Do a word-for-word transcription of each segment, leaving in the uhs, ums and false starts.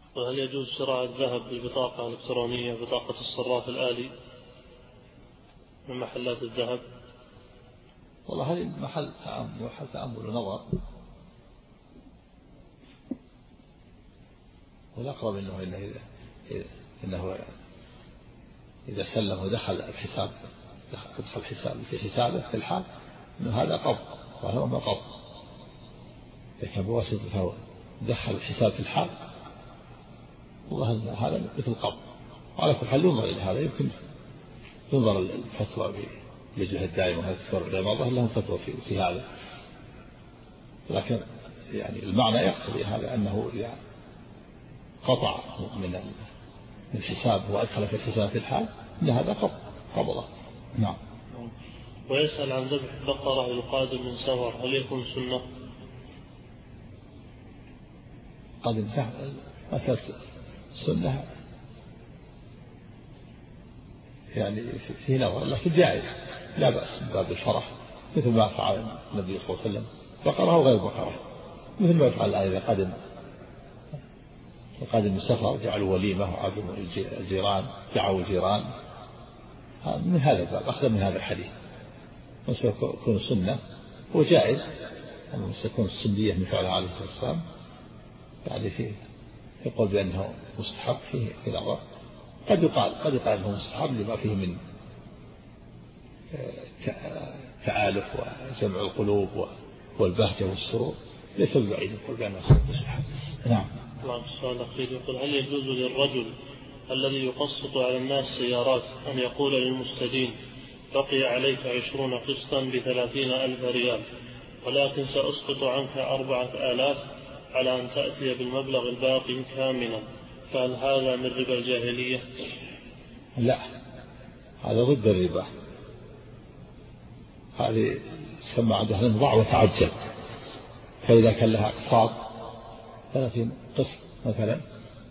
وهل يجوز شراء الذهب ببطاقة إلكترونية بطاقة الصراف الآلي من محلات الذهب؟ والله هذه محل محل تأمل ونظر، والأقرب إنه إنه إنه إذا سلم ودخل الحساب دخل حساب في حسابه في الحال إنه هذا قبض، وهذا ما قبض، لكن بواسطة دخل الحساب في الحال والله هذا مثل قبض. وعلى كل حال ينظر إلى هذا، يمكن ينظر الفتوى بوجه الدائم وهذا الفتوى العلماء لهم فتوى في, في هذا، لكن يعني المعنى يقتضي هذا أنه يعني قطع من من الحساب وأدخل في الحساب في الحال إن هذا قبض قبضه. نعم. ويسأل عن ذبح بقرة يقادم من سفر، هل يكون سنة؟ قادم سفر مسألة سنة يعني في نظر، لكن جائز لا بأس من باب الفرح، مثل ما فعل النبي صلى الله عليه وسلم بقرة وغير بقرة، مثل ما يفعل الآن إذا قادم قادم السفر جعلوا وليمة وعزموا الجيران دعوا الجيران، من هذا الباب أخذ من هذا الحديث، وسيكون سنة وجائز أن تكون السنية من فعل عليه الصلاة والسلام، يعني فيه يقول بأنه مستحب فيه في الأمر، قد يقال قد يقال أنه مستحب لما فيه من تآلف وجمع القلوب والبهجة والسرور، ليس ببعيد يقول بأنه مستحب. نعم. نعم. السؤال الأخير يقول: هل يجوز للرجل الذي يقسط على الناس سيارات أن يقول للمستدين بقي عليك عشرون قسطا بثلاثين ألف ريال ولكن سأسقط عنك أربعة آلاف على أن تأتي بالمبلغ الباقي كاملا، فهل هذا من ربا الجاهلية؟ لا، هذا ضد الربا، هذه تسمى عندها ضع وتعجل، فإذا كان لها أقساط ثلاثين قسط مثلا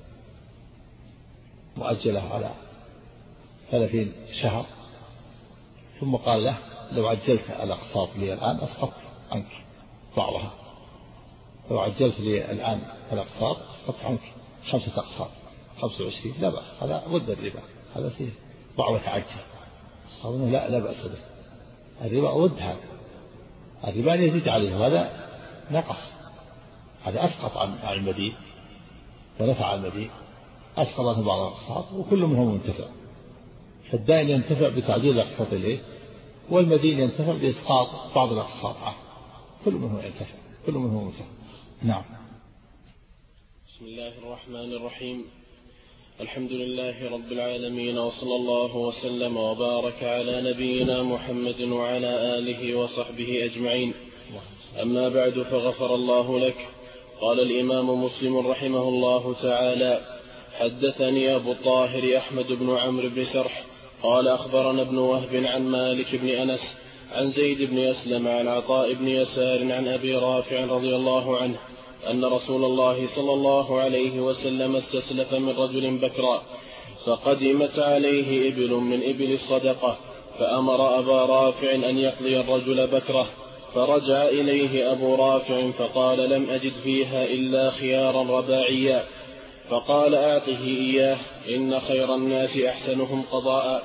مؤجلة على ثلاثين شهر، ثم قال له لو عجلت الأقساط لي الآن أسقط عنك بعضها، لو عجلت لي الآن الأقساط أسقط عنك خمسة أقساط خمسة وعشرين، لا بأس، هذا ضد الربا، هذا فيه ضع وتعجل، لا لا بأس به، الربا ضد هذا، الربا يزيد عليه، هذا نقص، هذا أسقط عن المدين ونفع المدين، أسقط عنه بعض الأقساط وكل منهم منتفع، فالدائن ينتفع بتعجيل الأقساط إليه، والمدين ينتفع بإسقاط بعض الأقساط عنه، كل منهم ينتفع كل منهم منتفع. نعم. بسم الله الرحمن الرحيم، الحمد لله رب العالمين، وصلى الله وسلم وبارك على نبينا محمد وعلى آله وصحبه أجمعين. أما بعد، فغفر الله لك. قال الإمام مسلم رحمه الله تعالى: حدثني أبو الطاهر أحمد بن عمرو بن سرح قال أخبرنا ابن وهب عن مالك بن أنس عن زيد بن أسلم عن عطاء بن يسار عن أبي رافع رضي الله عنه أن رسول الله صلى الله عليه وسلم استسلف من رجل بكرا، فقدمت عليه إبل من إبل الصدقة، فأمر أبا رافع أن يقضي الرجل بكره، فرجع إليه أبو رافع فقال: لم أجد فيها إلا خيارا رباعيا، فقال: أعطه إياه، إن خير الناس أحسنهم قضاء.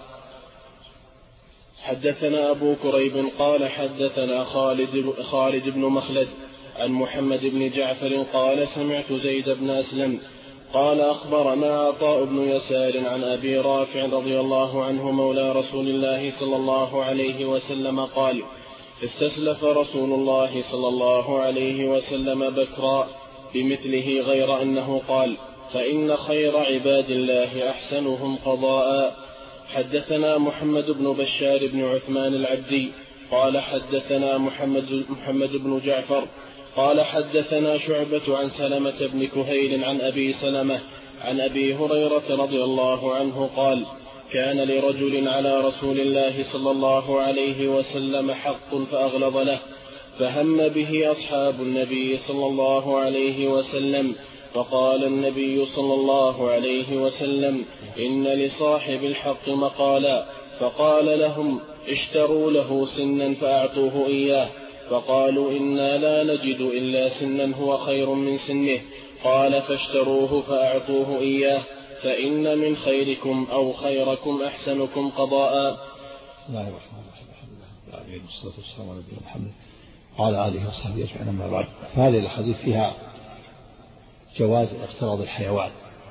حدثنا أبو كريب قال حدثنا خالد, خالد بن مخلد عن محمد بن جعفر قال: سمعت زيد بن أسلم قال أخبرنا عطاء بن يسار عن أبي رافع رضي الله عنه مولى رسول الله صلى الله عليه وسلم قال: استسلف رسول الله صلى الله عليه وسلم بكرا بمثله، غير أنه قال: فإن خير عباد الله أحسنهم قضاء. حدثنا محمد بن بشار بن عثمان العبدي قال حدثنا محمد, محمد بن جعفر قال حدثنا شعبة عن سلمة بن كهيل عن أبي سلمة عن أبي هريرة رضي الله عنه قال: كان لرجل على رسول الله صلى الله عليه وسلم حق فأغلظ له، فهم به أصحاب النبي صلى الله عليه وسلم، فقال النبي صلى الله عليه وسلم: إن لصاحب الحق مقالا، فقال لهم: اشتروا له سنا فأعطوه إياه، فقالوا: إنا لا نجد إلا سنا هو خير من سنه، قال فاشتروه فأعطوه إياه فإن من خيركم أو خيركم أحسنكم قضاء. بسم الله الرحمن الرحيم. الحمد لله العالمين والصلاة والسلام على نبينا محمد وعلى آله وصحبه أجمعين. أما بعد، فهذه الحديث فيها جواز اقتراض الحيوان،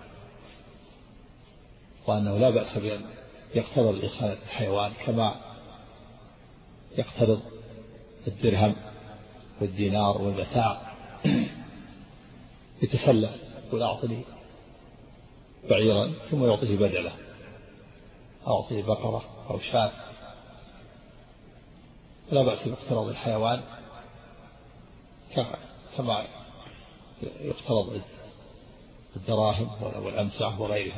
وأنه لا بأس بأن يقترض الإنسان الحيوان كما يقترض الدرهم والدينار والمتاع، يتسلى يقول أعطني بعيرا ثم يعطيه بدله، أعطيه بقرة أو شاة. لا بأس باقتراض الحيوان كما يقترض الدراهم والأمتعة وغيرها.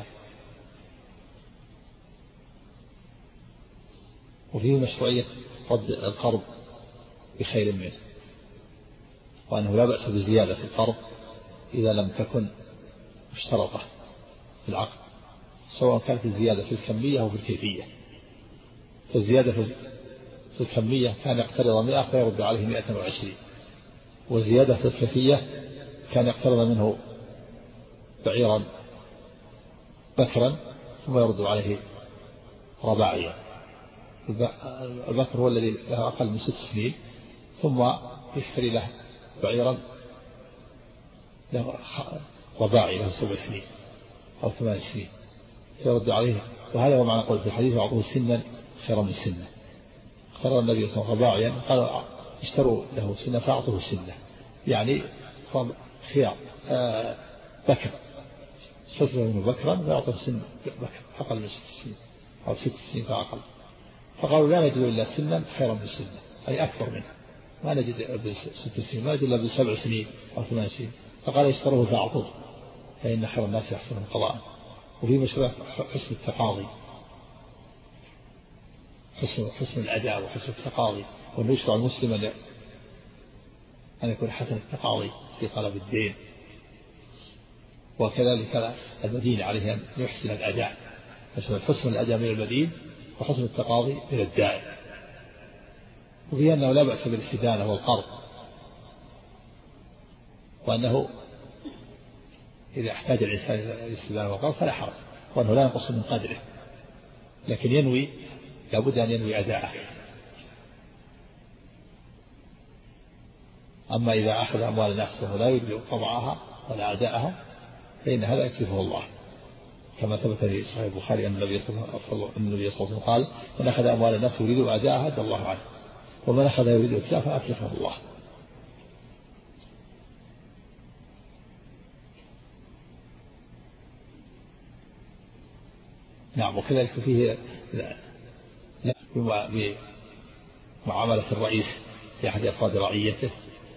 وفيه مشروعية رد القرض بخير منه، وأنه لا بأس بزيادة في القرض إذا لم تكن مشترطة في العقد، سواء كانت الزيادة في الكمية أو في الكيفية. فالزيادة في الكمية كان يقترض مئة فيرد عليه مئة وعشرين، والزيادة في الكيفية كان يقترض منه بعيرا بكرا ثم يرد عليه رباعيا. البكر هو الذي له أقل من ست سنين، ثم يشتري له بعيرا له رباعي له سبع سنين أو ثمان سنين يرد عليه. وهذا هو معنى قول في الحديث: أعطوه سنا خيرا من سنة. قرر النبي صلى الله عليه وسلم رباعيا، قال اشتروا له سنة فأعطوه سنة، يعني خيار آه بكر، استثمر منه بكرا ويعطوه سن بكر أقل من ست سنين أو ست سنين فأقل. فقالوا لا نجد إلا سنا خيرا من سنة، أي أكبر منه، ما نجد بست سنين، ما نجد إلا بسبع سنين أو ثمان سنين. فقال اشتروه فأعطوه فإن خير الناس يحسنهم قضاء. وفي مشروع حسن التقاضي، حسن حسن الأداء وحسن التقاضي، وأنه يشرع المسلم أن يكون حسن التقاضي في طلب الدين. وكذلك المدين عليه أن يحسن الأداء، حسن الأداء من المدين وحسن التقاضي من الدائن. وفي أنه لا بأس بالاستدانة والقرض، وأنه إذا احتاج الإنسان إلى الاستدانة والقرض فلا حرج، وأنه لا ينقص من قدره، لكن ينوي، لابد أن ينوي أداءه. أما إذا أخذ أموال الناس وهو لا يريد قضاءها ولا أداءها فإن هذا يكلفه الله، كما ثبت في صحيح البخاري أن النبي صلى الله عليه وسلم قال: من أخذ أموال الناس يريد أداءها أدى الله عنه، ومن أخذ يريد إتلافها أتلفه الله. نعم. وكذلك فيه بمعاملة الرئيس في أحد أفراد رعيته،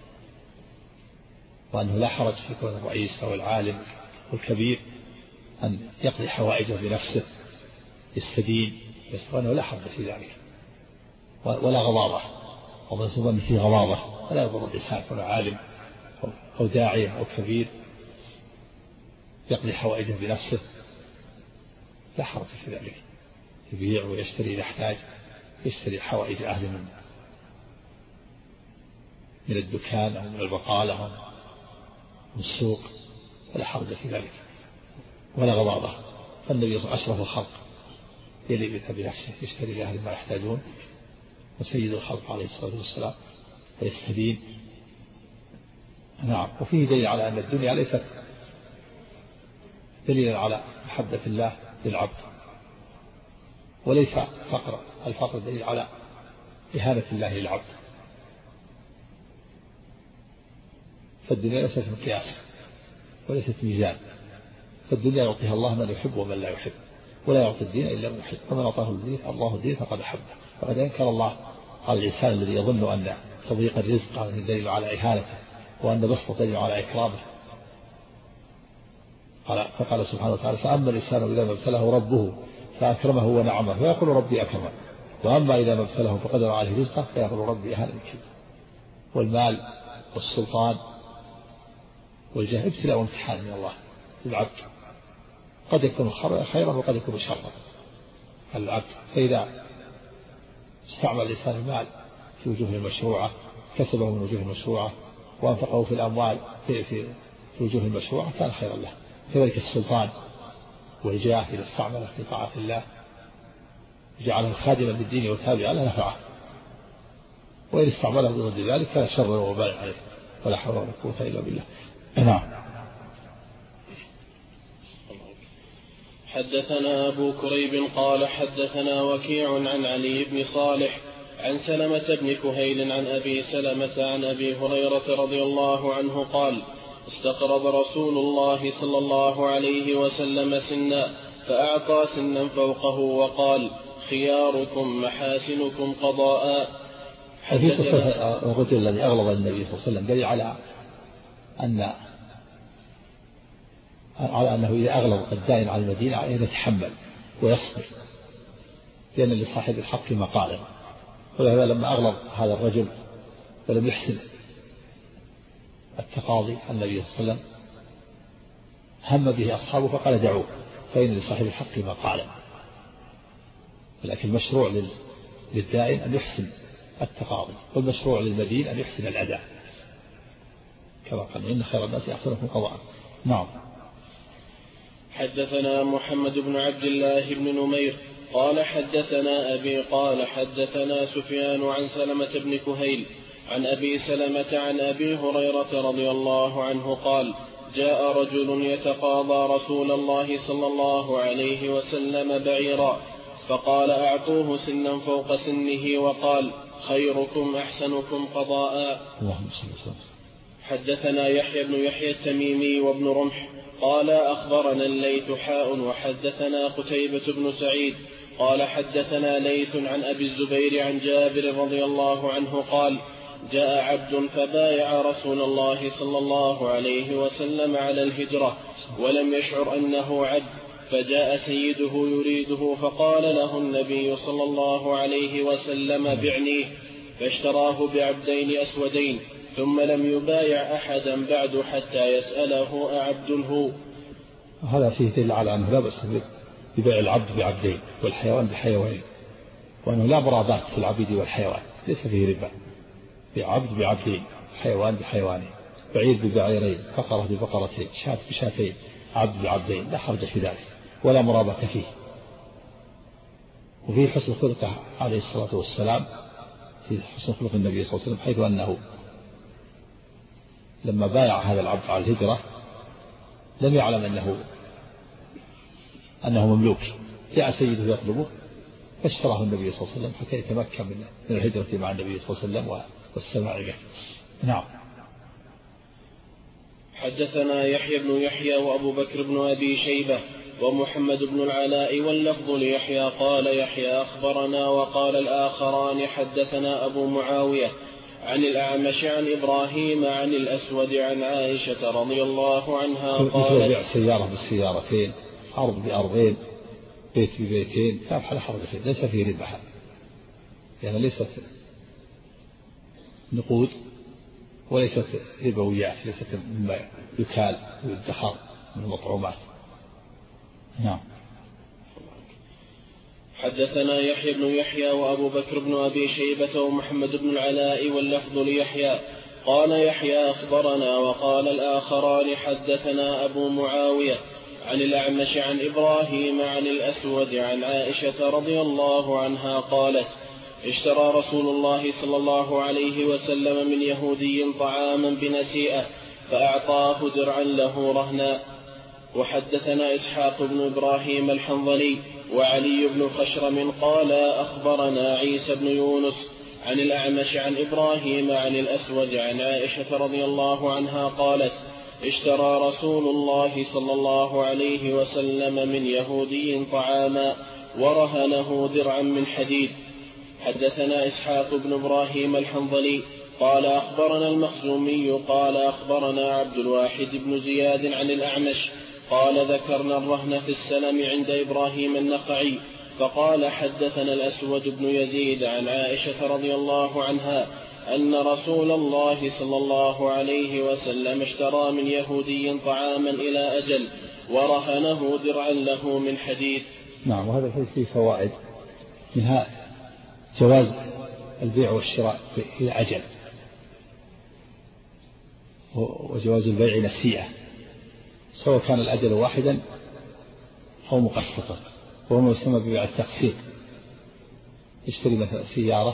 وأنه لا حرج في كون الرئيس أو العالم والكبير أن يقضي حوائجه بنفسه، يستدين، وأنه لا حرج في ذلك ولا غضاضة، ومن ظن فيه غضاضة ولا يضر الإنسان كون عالم أو داعية أو كبير يقضي حوائجه بنفسه، لا حرج في ذلك، يبيع ويشتري إذا احتاج، يشتري حوائج أهل من من الدكان أو من البقالة أو من السوق، ولا حرج في ذلك ولا غضاضة. فالنبي صلى الله عليه وسلم أشرف الخلق يلي بنفسه يشتري لأهل ما يحتاجون، وسيد الخلق عليه الصلاة والسلام ويستدين. نعم. وفيه دليل على أن الدنيا ليست دليل على محبة الله للعبد، وليس فقر الفقر دليل على إهانة الله للعبد. فالدنيا ليست مقياس وليست ميزان، فالدنيا يعطيها الله من يحب ومن لا يحب، ولا يعطي الدين إلا من يحب، فمن أعطاه الدين الله الدين فقد أحبه. فقد أنكر الله على الإنسان الذي يظن أن تضييق الرزق دليل على إهانته، وأن بسط دليل على إكرامه. فقال سبحانه وتعالى: فأما الإنسان إذا ما ابتلاه ربه فأكرمه ونعمه فيقول ربي أكرمن، وأما إذا ما ابتلاه فقدر عليه رزقه فيقول ربي أهانن. والمال والسلطان والجاه ابتلاء وامتحان من الله للعبد، قد يكون خيرا وقد يكون شرا العبد. فإذا استعمل الإنسان المال في وجوه المشروعة، كسبه من وجوه المشروعة، وأنفقه في الأموال في, في, في الوجوه المشروعة كان خيرا له. كذلك السلطان والجاه إذا استعمله في طاعة الله جعله خادما للدين وتابعا له نفعه، وإن استعمله ضد ذلك كان شر ووبال عليه، ولا حول ولا قوة إلا بالله. نعم. حدثنا أبو كريب قال حدثنا وكيع عن علي بن صالح عن سلمة بن كهيل عن أبي سلمة عن أبي هريرة رضي الله عنه قال استقرض رسول الله صلى الله عليه وسلم سنا فأعطى سنا فوقه وقال خياركم محاسنكم قضاء. في قصة الرجل الذي أغلظ النبي صلى الله عليه وسلم دليل على أن على أنه إذا أغلظ الدائن على المدينة أن يتحمل ويصبر، لأن لصاحب الحق مقالا. ولهذا لما أغلظ هذا الرجل ولم يحسن التقاضي النبي صلى الله عليه وسلم هم به أصحابه فقال دعوه فإن لصاحب الحق مقالا. لكن المشروع للدائن أن يحسن التقاضي، والمشروع للمدين أن يحسن الأداء، كما قال إن خير الناس أحسنهم قضاء. نعم. حدثنا محمد بن عبد الله بن نمير قال حدثنا أبي قال حدثنا سفيان عن سلمة بن كهيل عن أبي سلمة عن أبي هريرة رضي الله عنه قال جاء رجل يتقاضى رسول الله صلى الله عليه وسلم بعيرا فقال أعطوه سنا فوق سنه وقال خيركم أحسنكم قضاء. حدثنا يحيى بن يحيى التميمي وابن رمح قال أخبرنا الليث حاء وحدثنا قتيبة بن سعيد قال حدثنا ليث عن أبي الزبير عن جابر رضي الله عنه قال جاء عبد فبايع رسول الله صلى الله عليه وسلم على الهجرة ولم يشعر أنه عبد، فجاء سيده يريده فقال له النبي صلى الله عليه وسلم بعنيه، فاشتراه بعبدين أسودين ثم لم يبايع أحدا بعد حتى يسأله أعبد هو. هذا فيه دليل على أنه لا بأس ببيع العبد بعبدين والحيوان بحيوانين، وأنه لا مرابات في العبيد والحيوان، ليس فيه ربا. بعبد بعبدين، حيوان بحيوانين، بعير ببعيرين، بقرة ببقرتين، شاة بشاتين، عبد بعبدين، لا حرج في ذلك ولا مرابة فيه. وفيه حسن خلقه عليه الصلاة والسلام، في حسن خلق النبي صلى الله عليه وسلم، حيث أنه لما بايع هذا العبد على الهجرة لم يعلم أنه أنه مملوك، جاء سيده يطلبه فاشتراه النبي صلى الله عليه وسلم حتى يتمكن من الهجرة مع النبي صلى الله عليه وسلم والسماع به. نعم. حدثنا يحيى بن يحيى وأبو بكر بن أبي شيبة ومحمد بن العلاء واللفظ ليحيى قال يحيى أخبرنا وقال الآخران حدثنا أبو معاوية عن الأعمش عن إبراهيم عن الأسود عن عائشة رضي الله عنها قالت بيع السيارة بالسيارتين، أرض بأرضين، بيت ببيتين، لا بحال حرج فيه، ليس فيه ربا، يعني ليست نقود وليست ربويات، ليست مما يكال ويدخر من المطعومات. نعم. حدثنا يحيى بن يحيى وأبو بكر بن أبي شيبة ومحمد بن العلاء واللفظ ليحيى قال يحيى أخبرنا وقال الآخران حدثنا أبو معاوية عن الأعمش عن إبراهيم عن الأسود عن عائشة رضي الله عنها قالت اشترى رسول الله صلى الله عليه وسلم من يهودي طعاما بنسيئة فأعطاه درعا له رهنا. وحدثنا إسحاق بن إبراهيم الحنظلي وعلي بن خشرم قال أخبرنا عيسى بن يونس عن الأعمش عن إبراهيم عن الأسود عن عائشة رضي الله عنها قالت اشترى رسول الله صلى الله عليه وسلم من يهودي طعاما ورهنه درعا من حديد. حدثنا إسحاق بن إبراهيم الحنظلي قال أخبرنا المخزومي قال أخبرنا عبد الواحد بن زياد عن الأعمش قال ذكرنا الرهن في السلم عند إبراهيم النخعي فقال حدثنا الأسود بن يزيد عن عائشة رضي الله عنها أن رسول الله صلى الله عليه وسلم اشترى من يهودي طعاما إلى أجل ورهنه درعا له من حديد. نعم. وهذا الحديث فيه فوائد، منها جواز البيع والشراء إلى أجل، وجواز البيع نسيئة سواء كان الأجل واحدا أو مقسطا، وهو ما يسمى ببيع التقسيط. يشتري مثلا سيارة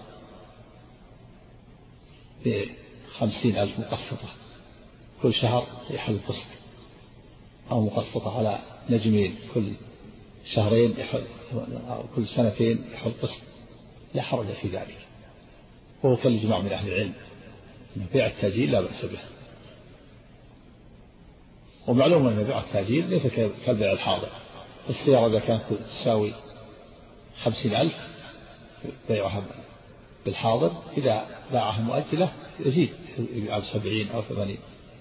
بخمسين ألف مقسطة كل شهر يحل قسط، أو مقسطة على نجمين كل شهرين يحل، أو كل سنتين يحل قسط، لا حرج في ذلك. وهو كالإجماع من أهل العلم أن بيع التأجيل لا بأس به. ومعلوم أن بيع التأجيل ليس كالبيع الحاضر. السيارة إذا كانت تساوي خمسين ألف بيعها بالحاضر، إذا باعها مؤجلة يزيد يبيعها بسبعين أو ثمانين.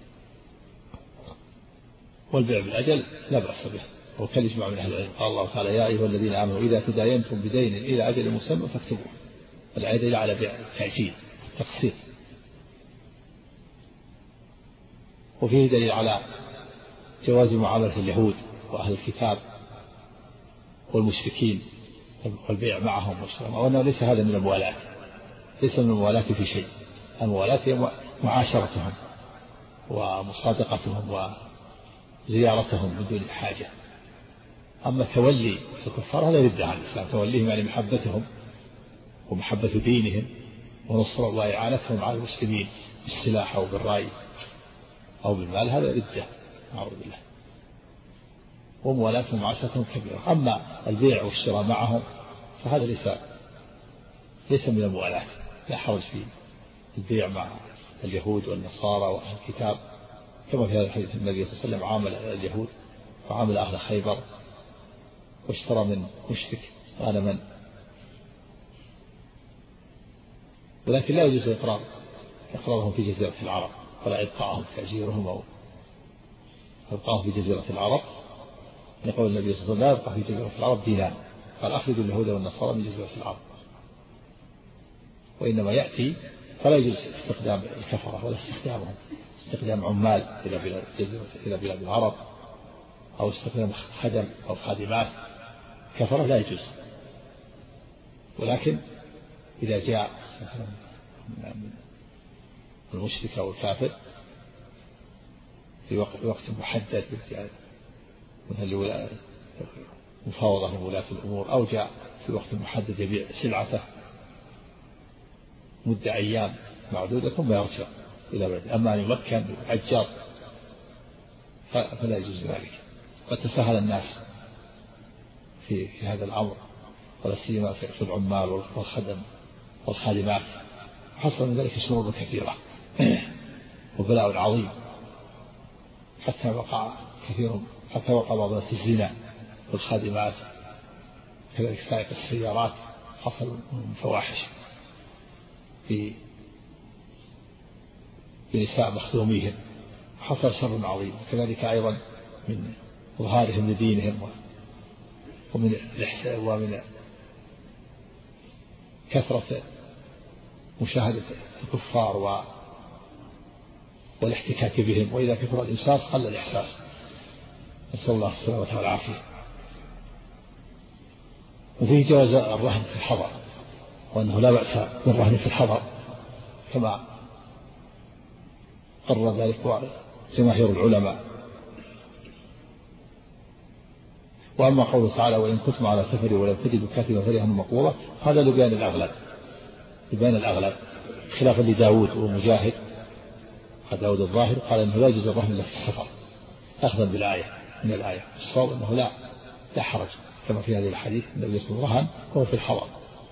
والبيع بالأجل لا بأس به، وكالإجماع من أهل العلم. قال الله تعالى: يا أيها الذين آمنوا إذا تداينتم بدين إلى أجل مسمى فاكتبوه. العادة على بيع التأجيل تقسيط. وفيه دليل على جواز معاملة اليهود وأهل الكتاب والمشركين والبيع معهم والشراء، وأنه ليس هذا من الموالاة، ليس من الموالاة في شيء. الموالاة هي معاشرتهم ومصادقتهم وزيارتهم من دون حاجة. أما تولي الكفار هذا ردة عن الإسلام، توليهم يعني محبتهم ومحبة دينهم ونصر وإعانتهم على المسلمين بالسلاح أو بالرأي أو بالمال، هذا ردة أعوذ بالله. وموالاتهم ومعاشرتهم كبيرة. أما البيع والشراء معهم فهذا ليس ليس من الموالاة، لا حرج في البيع مع اليهود والنصارى وأهل الكتاب، كما في هذا الحديث النبي صلى الله عليه وسلم عامل اليهود وعامل أهل خيبر واشترى من مشرك غنما. ولكن لا يجوز إقرار إقرارهم في جزيرة العرب، ولا إبقاءهم تأجيرهم أو إبقاءهم في جزيرة العرب. يقول النبي صلى الله عليه وسلم: لا يبقى في جزيرة العرب دينان، قال: أخرجوا اليهود والنصارى من جزيرة العرب. وإنما يأتي فلا يجوز استخدام الكفرة ولا استخدامهم، استخدام عمال إلى بلاد الجزيرة إلى بلاد العرب، أو استخدام خدم أو خادمات كفرة لا يجوز. ولكن إذا جاء المشرك أو الكافر في وقت, وقت محدد مثل مفاوضة من ولاة الأمور، أو جاء في وقت محدد يبيع سلعته مدة أيام معدودة ثم يرجع إلى بلده. أما أن يمكن عجار فلا يجوز ذلك. وتساهل الناس في, في هذا الأمر، ولا سيما في العمال والخدم والخادمات. حصل من ذلك شرور كثيرة وبلاء عظيم، حتى وقع كثير حتى وقع بعض في الزنا والخادمات، كذلك سائق السيارات حصل من فواحش في بنساء مخدوميهم، حصل شر عظيم. كذلك أيضا من إظهارهم لدينهم ومن الإحسان ومن كثرة مشاهدة الكفار و والاحتكاك بهم. وإذا كثر الإنساس قل الإحساس، نسأل الله السلامة والعافية. وفيه جواز الرهن في الحضر، وأنه لا بأس بالرهن في الحضر كما قرر ذلك جماهير العلماء. وأما قوله تعالى: وإن كنتم على سفر ولم تجدوا كاتبا فرهن مقبوضة، هذا لبيان الأغلب، لبيان الأغلب خلافا لداود ومجاهد. داود الظاهر قال إنه لا يجوز الرهن إلا في السفر، أخذا بالآية من الآية. الصواب أنه لا لا حرج، كما في هذه الحديث النبي يصل الرهن وهو في الحضر.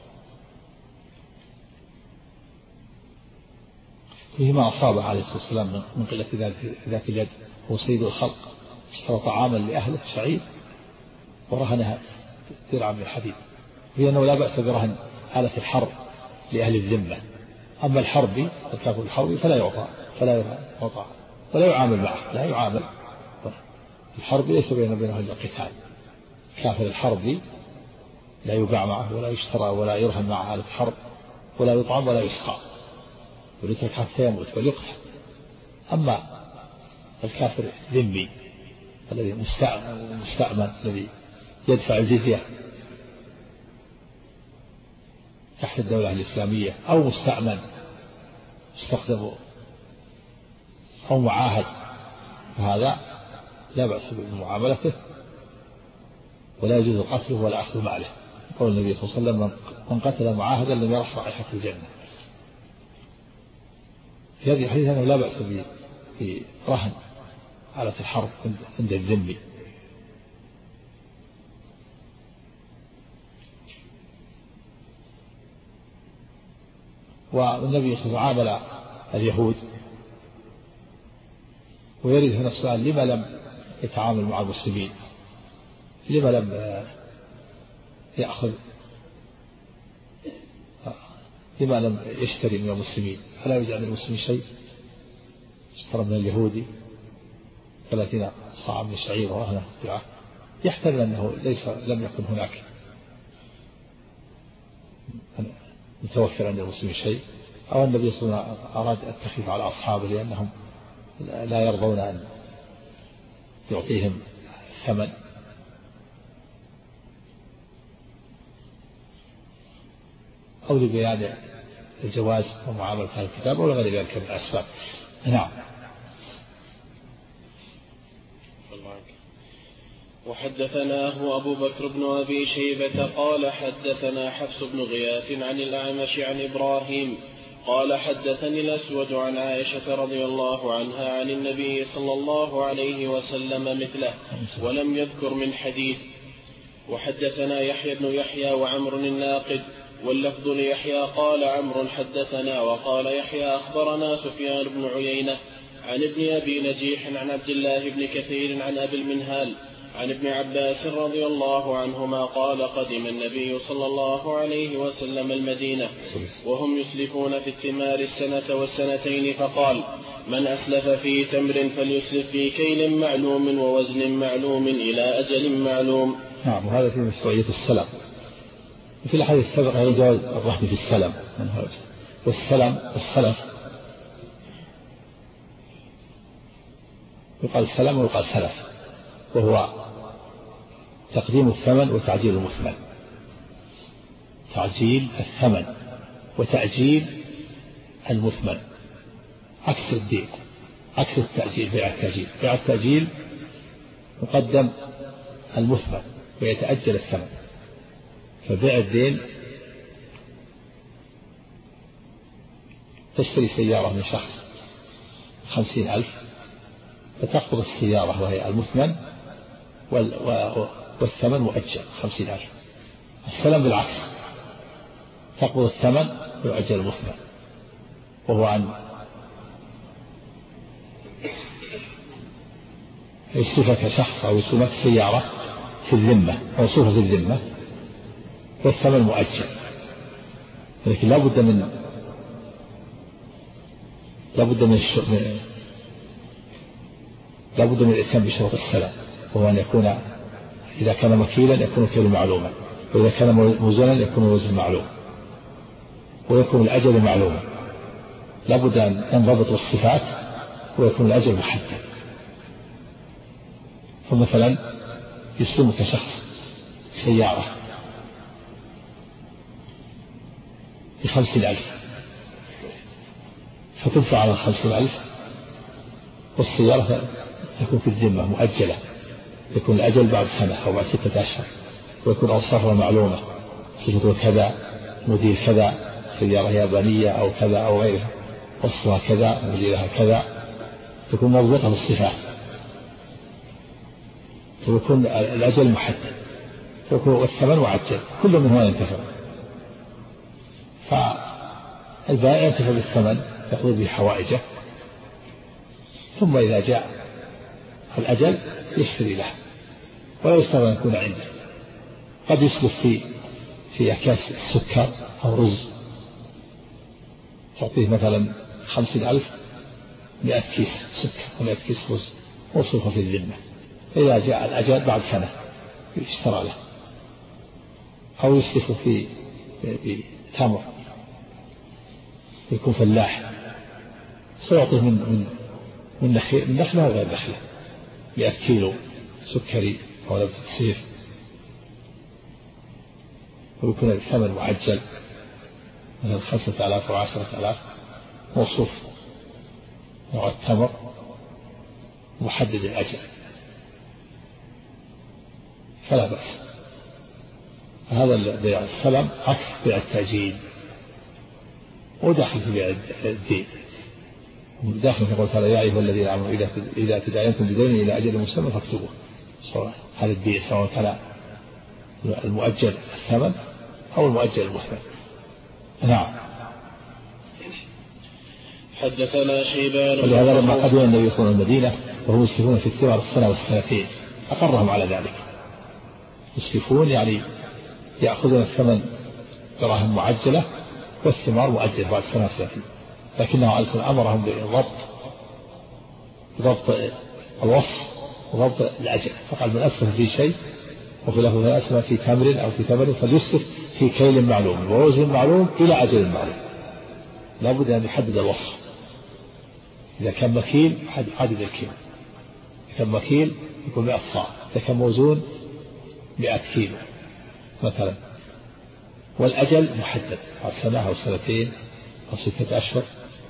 فيه ما أصابه عليه الصلاة والسلام من قلة ذات اليد. هو سيد الخلق، اشترى طعاما لأهله شعير ورهنها درعا من الحديد. في أنه لا بأس برهن حالة الحرب لأهل الذمة. أما الحربي الكافر الحربي فلا يعطى فلا يعطى ولا يعامل معه، لا يعامل. الحرب ليس بين بينه إلا القتال. كافر الحربي لا يباع معه ولا يشترى ولا يرهن مع حالة الحرب، ولا يطعم ولا يسقى، وليترك حتى يموت بل يقتل. أما الكافر ذمي الذي مستأمن الذي يدفع الجزية تحت الدولة الإسلامية، أو مستأمن استخدمه أو معاهد، فهذا لا بأس بمعاملته، ولا يجوز قتله ولا أخذ ماله. قول النبي صلى الله عليه وسلم: من قتل معاهدا لم يرح رائحة الجنة. في هذه الحديث أنه لا بأس برهن آلة الحرب عند الذمي. والنبي صلى الله عليه وسلم عامل اليهود، ويرد هنا السؤال: لما لم يتعامل مع المسلمين؟ لما لم يأخذ لما لم يشتري من المسلمين؟ فلا يوجد عند المسلمين شيء. اشترى من اليهودي ثلاثين صاع من الشعير وأهله بضاعة، يحتمل أنه ليس لم يكن هناك متوفر عند المسلمين شيء، أو النبي صلى الله عليه وسلم أراد التخفيف على أصحابه لأنهم لا يرضون أن يعطيهم ثمن. أو لبيان الجواز ومعاملة هذا الكتاب، أو لغير ذلك من الأسباب. نعم. وحدثناه أبو بكر بن أبي شيبة قال حدثنا حفص بن غياث عن الأعمش عن إبراهيم قال حدثني الأسود عن عائشة رضي الله عنها عن النبي صلى الله عليه وسلم مثله ولم يذكر من حديث. وحدثنا يحيى بن يحيى وعمر الناقد واللفظ ليحيى قال عمرو حدثنا وقال يحيى أخبرنا سفيان بن عيينة عن ابن أبي نجيح عن عبد الله بن كثير عن أبي المنهال عن ابن عباس رضي الله عنهما قال قدم النبي صلى الله عليه وسلم المدينة وهم يسلفون في الثمار السنة والسنتين، فقال: من أسلف في تمر فليسلف في كيل معلوم ووزن معلوم إلى أجل معلوم. نعم. وهذا في مشروعية السلم. وفي الحديث السابق هذا جواز الرهن في السلم، والسلم والسلف يقال سلم ويقال سلف، وهو تقديم الثمن وتعجيل المثمن. تعجيل الثمن وتعجيل المثمن عكس الدين، عكس التعجيل. بيع التعجيل بيع التعجيل يقدم المثمن ويتأجل الثمن. فبيع الدين تشتري سيارة من شخص خمسين ألف، فتقبض السيارة وهي المثمن والثمن مؤجل خمسين ألف. السلم بالعكس، تقبض الثمن ويؤجل المثمن، وهو أن يسلفك شخص أو يسلمك سيارة في الذمة موصوفة في الذمة والثمن مؤجل، لكن لا بد من لا بد من لا بد من الإتيان بشروط السلم، وهو أن يكون إذا كان مكيلا يكون كيل معلوما، وإذا كان موزنا يكون وزن معلوم، ويكون الأجل معلوما. لا بد أن ينضبط الصفات ويكون الأجل محدد. فمثلا يسلمك شخص سيارة بخمسين ألف، فتدفع على الخمسين ألف، والسيارة تكون في الذمة مؤجلة، يكون الأجل بعد سنة أو بعد ستة أشهر، ويكون أوصافها معلومة، صفة كذا، موديل كذا، سيارة يابانية أو كذا أو غيرها، وصفها كذا، موديلها كذا، تكون مربوطة بالصفات، ويكون الأجل محدد، والثمن معجل، كل منهما ينتفع. فالبائع ينتفع بالثمن يقضي به حوائجه، ثم إذا جاء الأجل يشتري له، ولا يشتري أن يكون عنده. قد يسلف في في أكياس السكر أو رز، تعطيه مثلا خمسين ألف مئة كيس سكر ومئة كيس رز موصوفة في الذمة، إذا جاء الأجل بعد سنة يشترى له. أو يسلف في تمر، يكون فلاح، سيعطيه من من من نخيل من نخلة وغير نخلة مئة كيلو سكري أو نبتة سيف، ويكون الثمن معجل مثلا خمسة آلاف أو عشرة آلاف، موصوف نوع التمر، محدد الأجل، فلا بأس. هذا بيع السلم عكس بيع التأجيل، وداخل في بيع الدين، داخل في قول تعالى يا أيها الذين آمنوا إذا إذا تداينتم بدين إلى أجل مسمى فاكتبوه. هذا البيع سواء كان المؤجل الثمن أو المؤجل المثمن. نعم. حدثنا شيبان. ولهذا لما قدم النبي صلى الله عليه وسلم المدينة وهم يسلفون في الثمار السنة والسنتين أقرهم على ذلك. يسلفون يعني يأخذون الثمن دراهم معجلة والثمار مؤجلة بعد سنة وسنتين، لكنه عليه الصلاة والسلام أمرهم بضبط ضبط الوصف وضبط الأجل، فقال من أسلف في شيء وفي له من أسلف في تمر أو في تمر فليسلف في كيل معلوم ووزن معلوم إلى أجل معلوم. لا بد أن يحدد الوصف. إذا كان مكيل حدد الكيل، إذا كان مكيل يكون مئة صاع، إذا كان موزون مئة كيلو مثلا. والأجل محدد على سنة أو سنتين أو ستة أشهر.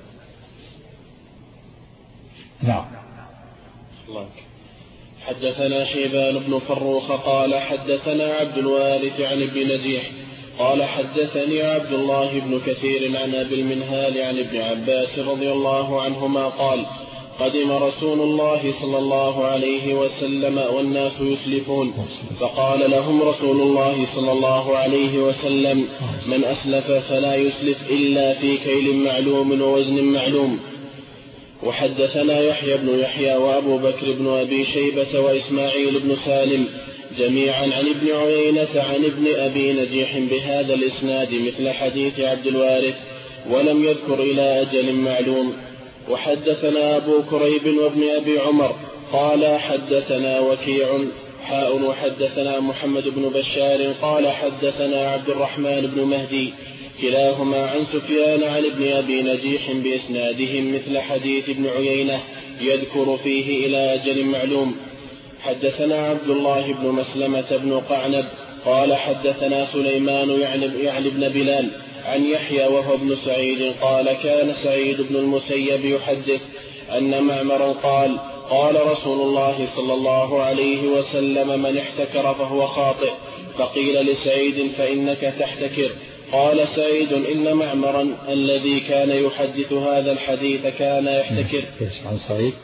نعم. الله. حدثنا شيبان بن فروخ قال حدثنا عبد الوارث عن ابن نجيح قال حدثني عبد الله بن كثير عن أبي المنهال عن ابن عباس رضي الله عنهما قال قدم رسول الله صلى الله عليه وسلم والناس يسلفون، فقال لهم رسول الله صلى الله عليه وسلم من أسلف فلا يسلف إلا في كيل معلوم ووزن معلوم. وحدثنا يحيى بن يحيى وأبو بكر بن أبي شيبة وإسماعيل بن سالم جميعا عن ابن عيينة عن ابن أبي نجيح بهذا الإسناد مثل حديث عبد الوارث ولم يذكر إلى أجل معلوم. وحدثنا أبو كريب وابن أبي عمر قال حدثنا وكيع حاء وحدثنا محمد بن بشار قال حدثنا عبد الرحمن بن مهدي كلاهما عن سفيان عن ابن أبي نجيح بإسنادهم مثل حديث ابن عيينة يذكر فيه إلى أجل معلوم. حدثنا عبد الله بن مسلمة بن قعنب قال حدثنا سليمان يعني ابن بلال عن يحيى وهو ابن سعيد قال كان سعيد بن المسيب يحدث أن معمرا قال قال رسول الله صلى الله عليه وسلم من احتكر فهو خاطئ، فقيل لسعيد فإنك تحتكر، قال سعيد إن معمرا الذي كان يحدث هذا الحديث كان يحتكر. عن سعيد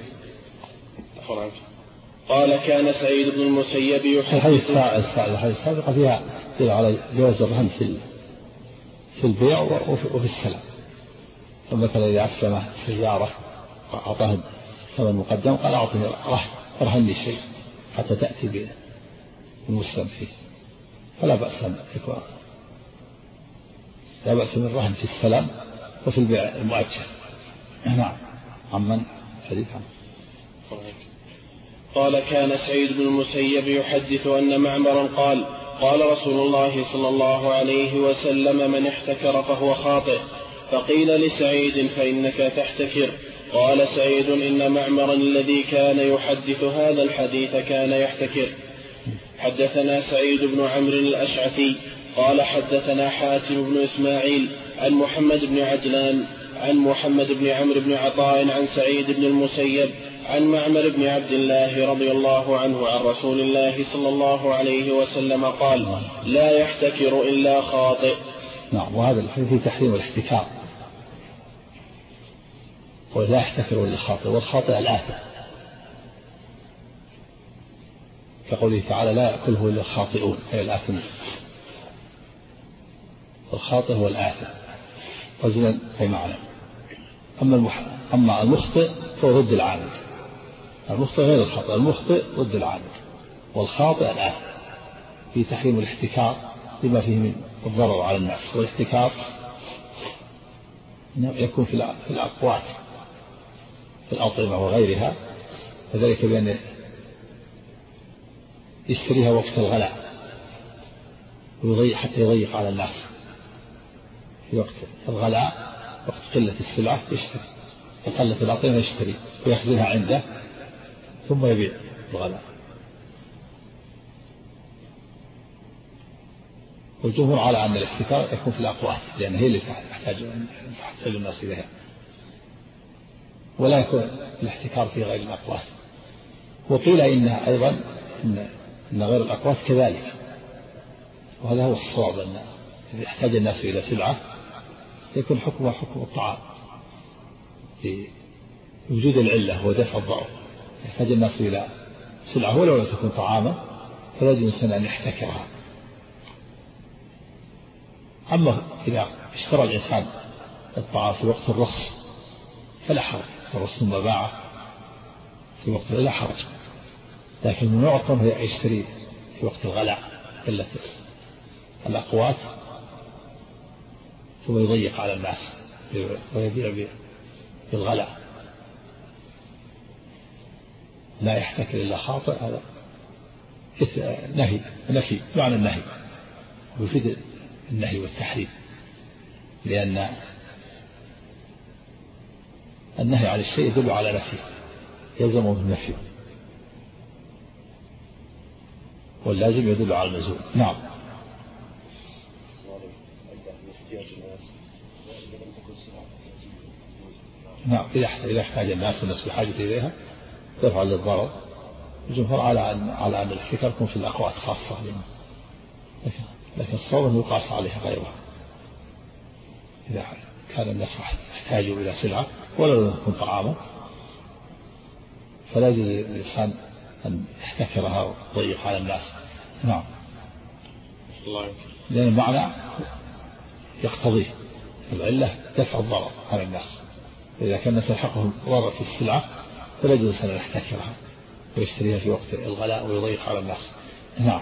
قال كان سعيد بن المسيب يحدث. الحديث السابقة فيها على جواز الرهن في في البيع وفي السلام. فمثلا إذا أسلم سيارة أعطاه ثمن مقدم قال أعطني رهن لي شيء حتى تأتي بالمسلم فيه، فلا بأس لا بأس من الرهن في السلام وفي البيع المؤجل. نعم. عمن حديث عنه. قال كان سعيد بن المسيب يحدث أن معمرا قال قال رسول الله صلى الله عليه وسلم من احتكر فهو خاطئ، فقيل لسعيد فإنك تحتكر، قال سعيد إن معمرا الذي كان يحدث هذا الحديث كان يحتكر. حدثنا سعيد بن عمرو الأشعثي قال حدثنا حاتم بن إسماعيل عن محمد بن عجلان عن محمد بن عمرو بن عطاء عن سعيد بن المسيب عن معمر بن عبد الله رضي الله عنه عن رسول الله صلى الله عليه وسلم قال لا يحتكر إلا خاطئ. نعم. وهذا الحديث في تحريم الاحتكار، ولا يحتكر إلا خاطئ، والخاطئ الآثم، كقوله تعالى لا يأكله إلا الخاطئون أي الآثمين. الخاطئ هو الآثم وزنا أي معنى. أما المح... أما المخطئ فهو ضد العامد. المخطئ غير الخاطئ، المخطئ ضد العامد، والخاطئ الآثم. في تحريم الاحتكار لما فيه من الضرر على الناس. والاحتكار يكون في الأقوات في الأطعمة وغيرها، وذلك بأن يشتريها وقت الغلاء ويضيق حتى يضيق على الناس. في وقت الغلاء وقت قلة السلعة يشتري، وقلة الأطعمة يشتري ويخزنها عنده ثم يبيع الغلاء. والجمهور على أن الاحتكار يكون في الأقوات لأن هي اللي تحتاج تحتاج الناس إليها، ولا يكون الاحتكار في غير الأقوات. وقيل إنها أيضا إن أن غير الأقوات كذلك، وهذا هو الصواب، أن إذا احتاج الناس إلى سلعة يكون حكمها حكم الطعام لوجود العلة ودفع الضرر. يحتاج الناس إلى سلعة ولو لم تكن طعاما فلا يجوز الإنسان أن يحتكرها. أما إذا اشترى الإنسان الطعام في وقت الرخص فلا حرج، الرخص ثم باعه في وقت لا حرج، لكن من معظم هي يشتري في وقت الغلاء قلة الأقوات ثم يضيق على الناس ويبيع بالغلاء لا يحتكر إلا خاطئ. هذا نهي نفي معنى النهي، ويفيد النهي والتحريم، لأن النهي عن الشيء يدل على نفيه، يلزم من النفي، واللازم يدل على الملزوم. نعم. نعم إذا احتاج الناس الناس بحاجة إليها دفع للضرر. الجمهور على أن على أن الاحتكار يكون في الأقوات خاصة، لكن لكن الصواب يقاس عليها غيرها. إذا كان الناس يحتاجوا إلى سلعة ولو لم تكن طعاما فلا يجوز للإنسان أن يحتكرها ويضيق على الناس. نعم. لأن المعنى يقتضيه العلة دفع الضرر على الناس، إذا كان الناس يلحقهم ضرر في السلعة فلا يجوز أن يحتكرها ويشتريها في وقت الغلاء ويضيق على الناس. نعم.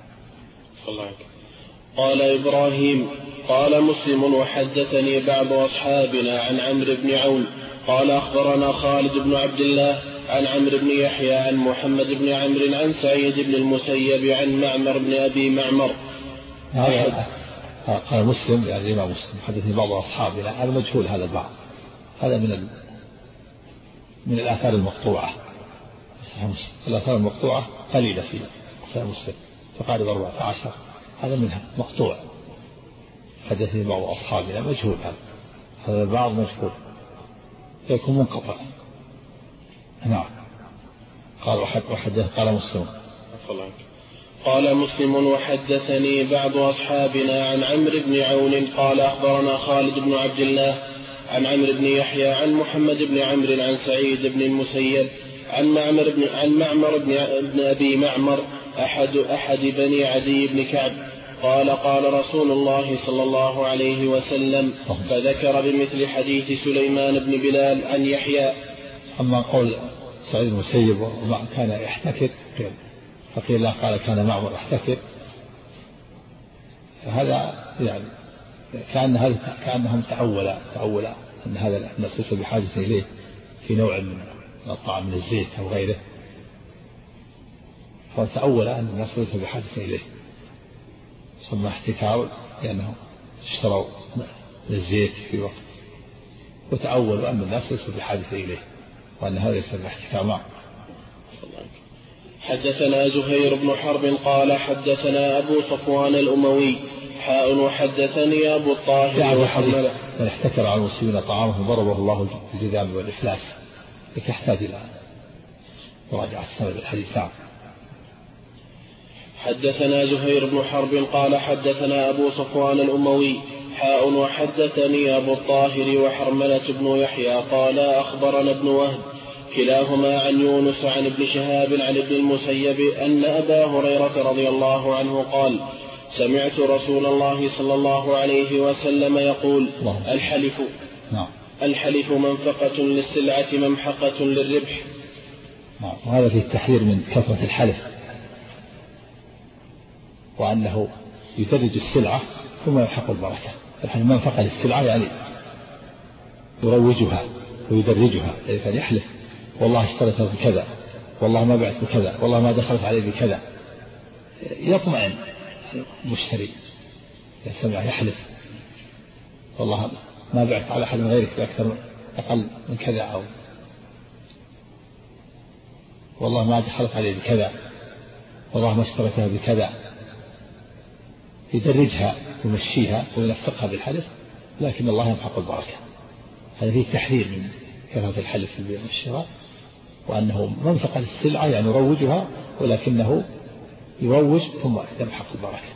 قال إبراهيم قال مسلم وحدثني بعض أصحابنا عن عمرو بن عون قال أخبرنا خالد بن عبد الله عن عمرو بن يحيى عن محمد بن عمرو عن سعيد بن المسيب عن معمر بن أبي معمر. هذا قال مسلم يعني الإمام مسلم حدثني بعض أصحابنا، هذا مجهول هذا البعض، هذا من ال... من الآثار المقطوعة. الآثار المقطوعة قليلة في صحيح مسلم تقارب أربعة عشر، هذا منها مقطوع حدثني بعض أصحابنا مجهول، هذا هذا البعض مجهول يكون منقطع. نعم. قال وحدث قال مسلم قال مسلم وحدثني بعض أصحابنا عن عمرو بن عون قال أخبرنا خالد بن عبد الله عن عمرو بن يحيى عن محمد بن عمرو عن سعيد بن المسيب عن معمر بن عن معمر بن, بن أبي معمر أحد أحد بني عدي بن كعب قال قال رسول الله صلى الله عليه وسلم، فذكر بمثل حديث سليمان بن بلال عن يحيى. أما قول سعيد المسيب كان يحتكر فقيل له قال كان معمر يحتكر، هذا يعني كأن هذا كأنهم تأولا تأولا أن هذا الناس ليس بحاجة إليه في نوع من الطعام من الزيت أو غيره، فتأول أن الناس ليس بحاجة إليه سمى احتكار لأنهم اشتروا الزيت في وقت، وتأولوا أن الناس ليس بحاجة إليه وأن هذا ليس باحتكار. معه. حدثنا زهير بن حرب قال حدثنا أبو صفوان الأموي حاء وحدثني أبو الطاهر وحمله. من احتكر على المسلمين طعامهم ضربه الله بالجذام والإفلاس، لك يحتاج إلى مراجعة سند الحديث. نعم. حدثنا زهير بن حرب قال حدثنا أبو صفوان الأموي حاء وحدثني أبو الطاهر وحرملة بن يحيى قال أخبرنا ابن وهب كلاهما عن يونس عن ابن شهاب عن ابن المسيب أن أبا هريرة رضي الله عنه قال سمعت رسول الله صلى الله عليه وسلم يقول الحلف الحلف منفقة للسلعة ممحقة للربح. وهذا فيه التحذير من كثرة الحلف، وأنه يدرج السلعة ثم يمحق البركة. الحلف منفقة للسلعة يعني يروجها ويدرجها، يعني كان يحلف والله اشتريت بكذا، والله ما بعت بكذا، والله ما دخلت عليه بكذا، يطمئن المشتري إذا سمع يحلف والله ما بعت على أحد من غيرك بأكثر أقل من كذا، أو والله ما دخلت عليه بكذا، والله ما اشتريتها بكذا، يدرجها ويمشيها وينفقها بالحلف، لكن الله يمحق البركة. هذا فيه تحذير من كثرة الحلف في البيع والشراء، وأنه منفقة للسلعة يعني يروجها ولكنه يروج ثم يمحق البركة.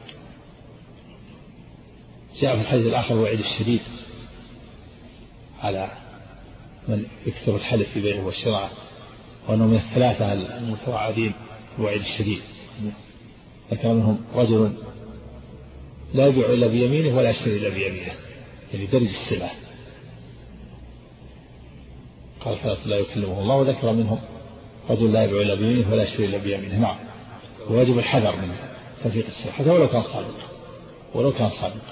جاء في الحديث الآخر الوعيد الشديد على من يكثر الحلف في بيعه والشراء، وأنه من الثلاثة المتوعدين الوعيد الشديد. ذكر منهم رجل لا يبيع إلا بيمينه ولا يشتري إلا بيمينه، يعني درج السلعة. قال ثلاثة لا يكلمه الله، وذكر منهم رجل لا يبيع إلا بيمينه ولا يشتري إلا بيمينه. نعم، ويجب الحذر من تفريق السلعة حتى ولو كان صادق، ولو كان صادق،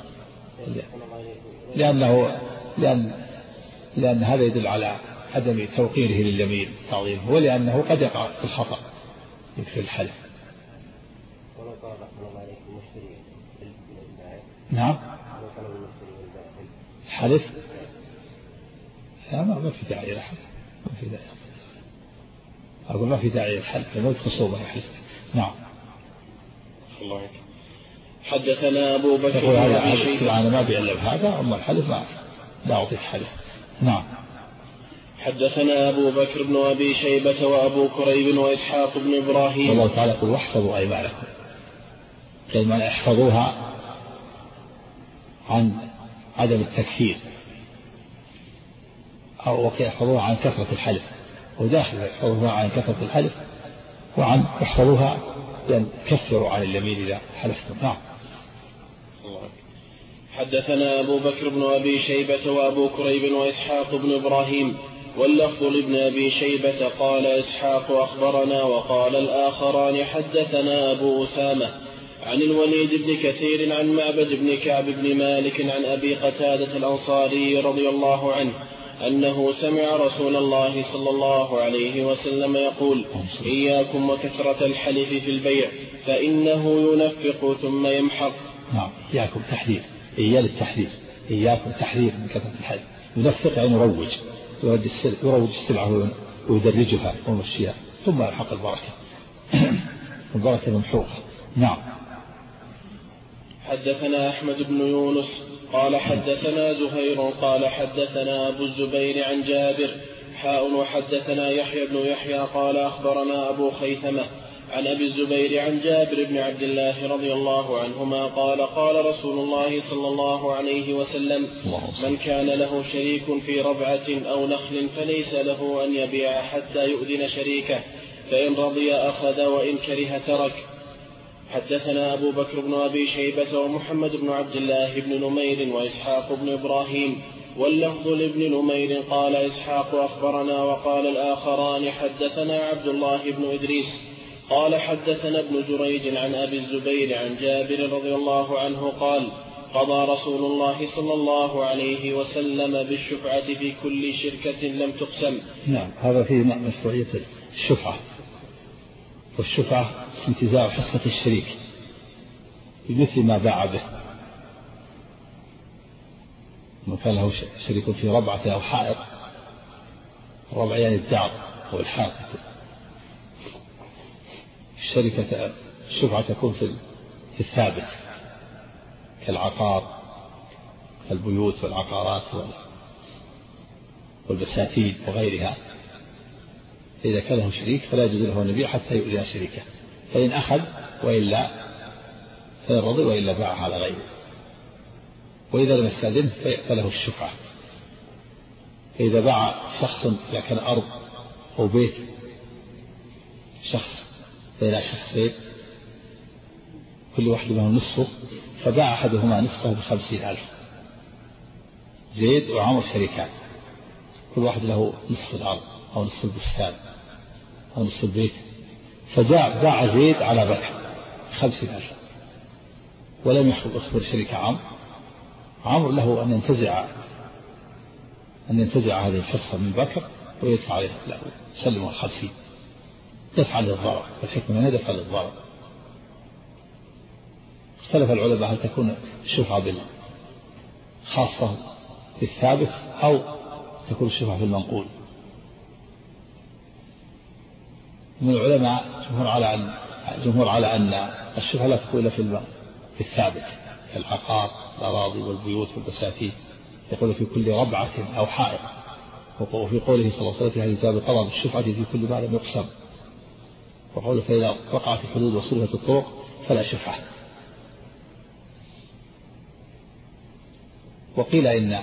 لأنه لأن لأن هذا يدل على عدم توقيره لليمين تعظيمه، ولأنه قد يقع في الخطأ يكثر الحلف. نعم، حلف لا ما في داعي للحلف، ما في داعي أقول ما في داعي للحلف لأنه خصومة يحلف. نعم. الله. حدثنا أبو بكر يقول هذا السلعة أنا ما بيعلم هذا، أما الحلف ما لا أعطيك حلف. نعم. حدثنا أبو بكر بن أبي شيبة وأبو كريب وإسحاق بن إبراهيم. الله تعالى يقول واحفظوا أيمانكم، كلمة احفظوها عن عدم التكفير، أو يحفظوها عن كثرة الحلف، وداخل يحفظوها عن كثرة الحلف وعن يحفظوها بأن كفروا عن اليمين إذا حلفتم. نعم. حدثنا أبو بكر بن أبي شيبة وأبو كريب وإسحاق بن إبراهيم، واللفظ لابن أبي شيبة قال إسحاق أخبرنا، وقال الآخران حدثنا أبو أسامة عن الوليد بن كثير عن معبد بن كعب بن مالك عن أبي قتادة الأنصاري رضي الله عنه أنه سمع رسول الله صلى الله عليه وسلم يقول: إياكم وكثرة الحلف في البيع فإنه ينفق ثم يمحق. نعم، إياكم تحذير، إياه للتحذير، إياكم تحذير من كثرة الحلف. ينفق يعني يروج، يروج السلعة ويدرجها ويمشيها ثم يلحق البركة. البركة ممحوقة. نعم. حدثنا أحمد بن يونس قال حدثنا زهير قال حدثنا أبو الزبير عن جابر حاء وحدثنا يحيى بن يحيى قال أخبرنا أبو خيثمة عن أبي الزبير عن جابر بن عبد الله رضي الله عنهما قال قال رسول الله صلى الله عليه وسلم: من كان له شريك في ربعة أو نخل فليس له أن يبيع حتى يؤذن شريكه، فإن رضي أخذ وإن كره ترك. حدثنا أبو بكر بن أبي شيبة ومحمد بن عبد الله بن نمير وإسحاق بن إبراهيم، واللفظ لابن نمير قال إسحاق أخبرنا، وقال الآخران حدثنا عبد الله بن إدريس قال حدثنا ابن جريج عن أبي الزبير عن جابر رضي الله عنه قال: قضى رسول الله صلى الله عليه وسلم بالشفعة في كل شركة لم تقسم. نعم، هذا فيه مشروعية الشفعة، والشفعة انتزاع حصة الشريك بمثل ما باع به. من كان له شريك في ربعة أو حائط، الربع يعني الدار أو الحائط، الشركة الشفعة تكون في الثابت كالعقار، البيوت والعقارات والبساتين وغيرها. إذا كان له شريك فلا يجوز له أن يبيع حتى يؤذن شريكه، فإن أخذ وإلا فإن رضي وإلا باع على غيره. وإذا لم يستأذنه فله الشفعة. فإذا باع شخص إذا كان أرض أو بيت شخص بين شخصين كل واحد منهم نصفه، فباع أحدهما نصفه بخمسين ألف، زيد وعمر شريكان كل واحد له نصف الأرض أو نصف البستان أو نصف البيت، فجاء باع زيد على بيع خمسين ألف ولم يخبر شريك عمرو. عمرو له أن ينتزع أن ينتزع هذه الحصة من بكر ويدفع عليه له سلمه الخمسين، دفع للضرر، والحكمة أنها دفع للضرر. اختلف العلماء هل تكون الشفعة بالخاصة بالثابت أو تكون الشفعة في المنقول. من العلماء جمهور على أن جمهور على أن الشفعة لا تكون إلا في الثابت كالعقار الأراضي والبيوت والبساتين، يقول في كل ربعة أو حائط. وفي قوله صلى الله عليه وسلم في هذه الكتاب قضى بالشفعة في كل ما لم يقسم. وقوله فإذا وقعت الحدود وصرفت الطرق فلا شفعة. وقيل إن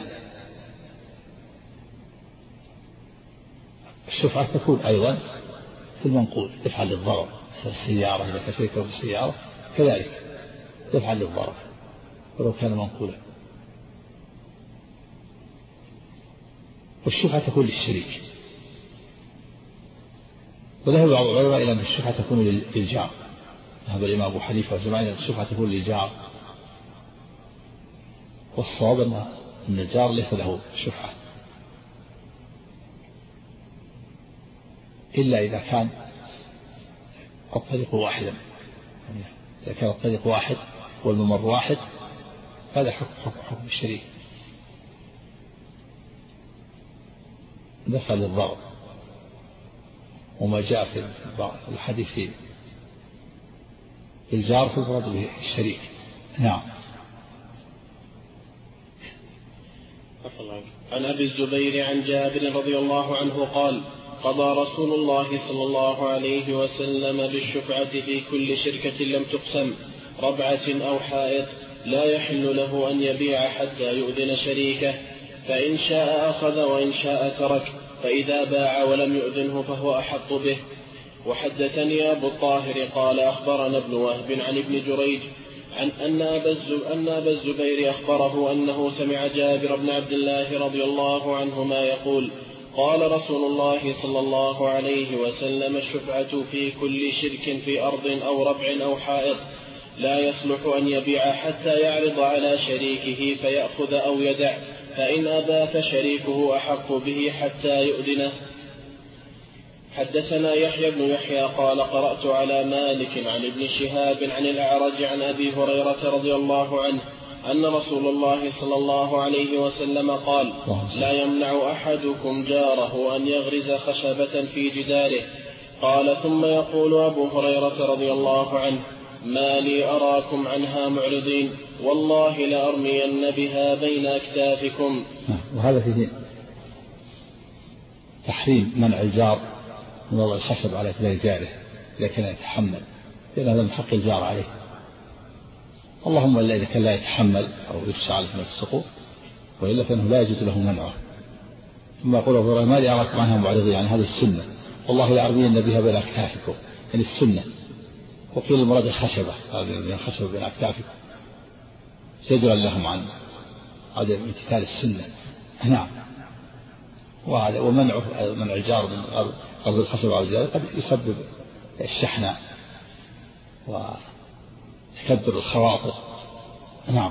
الشفعة تكون أيضا في المنقول، تفعل للضرر، السيارة إذا كسرت بالسيارة كذلك تفعل للضرر ولو كان منقولا. والشفعة تكون للشريك، وذهب بعض العلماء إلى أن الشفعة تكون للجار، ذهب الإمام أبو حنيفة وجماعة أن الشفعة تكون للجار، والصواب أن الجار ليس له شفعة إلا إذا كان الطريق واحدا، إذا كان الطريق واحد والممر واحد هذا حكم حكم حكم الشريك، دفع للضرر. وما جاء في الحديث في الجار في المراد به الشريك. نعم. عن أبي الزبير عن جابر رضي الله عنه قال: قضى رسول الله صلى الله عليه وسلم بالشفعة في كل شركة لم تقسم، ربعة أو حائط، لا يحل له أن يبيع حتى يؤذن شريكه، فإن شاء أخذ وإن شاء ترك، فإذا باع ولم يؤذنه فهو أحق به. وحدثني أبو الطاهر قال أخبرنا ابن وهب عن ابن جريج عن أن أبا الزبير أخبره أنه سمع جابر بن عبد الله رضي الله عنهما يقول: قال رسول الله صلى الله عليه وسلم: الشفعة في كل شرك في أرض أو ربع أو حائط، لا يصلح أن يبيع حتى يعرض على شريكه فيأخذ أو يدع، فإن أبى فشريكه أحق به حتى يؤذنه. حدثنا يحيى بن يحيى قال: قرأت على مالك عن ابن شهاب عن الأعرج عن أبي هريرة رضي الله عنه أن رسول الله صلى الله عليه وسلم قال: لا يمنع أحدكم جاره أن يغرز خشبة في جداره. قال: ثم يقول أبو هريرة رضي الله عنه: ما لي أراكم عنها معرضين، والله لأرمين بها بين أكتافكم. وهذا فيه تحريم منع الجار من وضع الخشب على جدار جاره إذا كان يتحمل، لأن هذا من حق الجار عليه، اللهم إلا إذا كان لا يتحمل أو يخشى عليه من السقوط، وإلا فإنه لا يجوز له منعه. ثم يقول أبو هريرة: ما لي أراكم عنها معرضين، يعني هذه السنة، والله لأرمين بها بين أكتافكم، يعني السنة. وقيل المراد الخشبة، هذه الخشبة بين أكتافكم، زجرا لهم عن عدم امتثال السنة. نعم. وهذا ومنعه منع الجار من غرز الخشبة على الجدار قد يسبب الشحنة وتكدر الخواطر. نعم.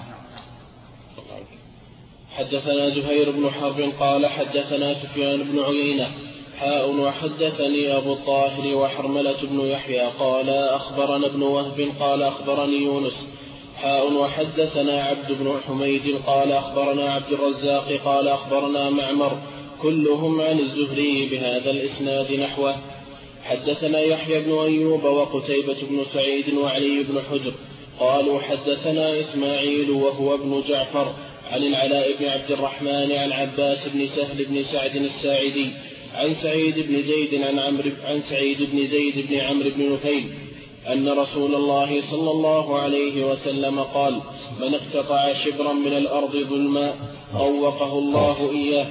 حدثنا زهير بن حرب قال: حدثنا سفيان بن عيينة حاء وحدثني أبو الطاهر وحرملة بن يحيى قال: أخبرنا ابن وهب قال: أخبرني يونس حاء وحدثنا عبد بن حميد قال: أخبرنا عبد الرزاق قال: أخبرنا معمر، كلهم عن الزهري بهذا الإسناد نحوه. حدثنا يحيى بن أيوب وقتيبة بن سعيد وعلي بن حجر قالوا: حدثنا إسماعيل وهو ابن جعفر عن العلاء بن عبد الرحمن عن عباس بن سهل بن سعد الساعدي عن سعيد بن زيد عن عمرو عن سعيد بن زيد بن عمرو بن نفيل أن رسول الله صلى الله عليه وسلم قال: من اقتطع شبرا من الأرض ظلما طوقه الله إياه.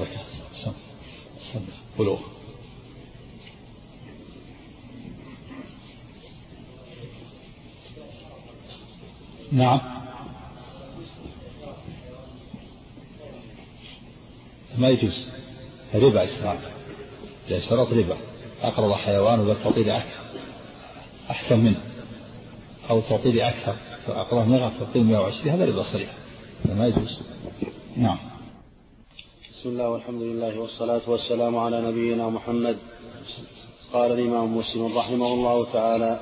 بلوغ. نعم. ما يجوز ربا إسراف، لا شرط ربا، أقرض حيوان وبالتعطيل أحسن منه، أو تعطيل أكثر فأقرض مئة تعطيل مئة وعشرين، هذا ربا صريح، ما يجوز. نعم. بسم الله والحمد لله والصلاة والسلام على نبينا محمد. قال الإمام مسلم رحمه الله تعالى: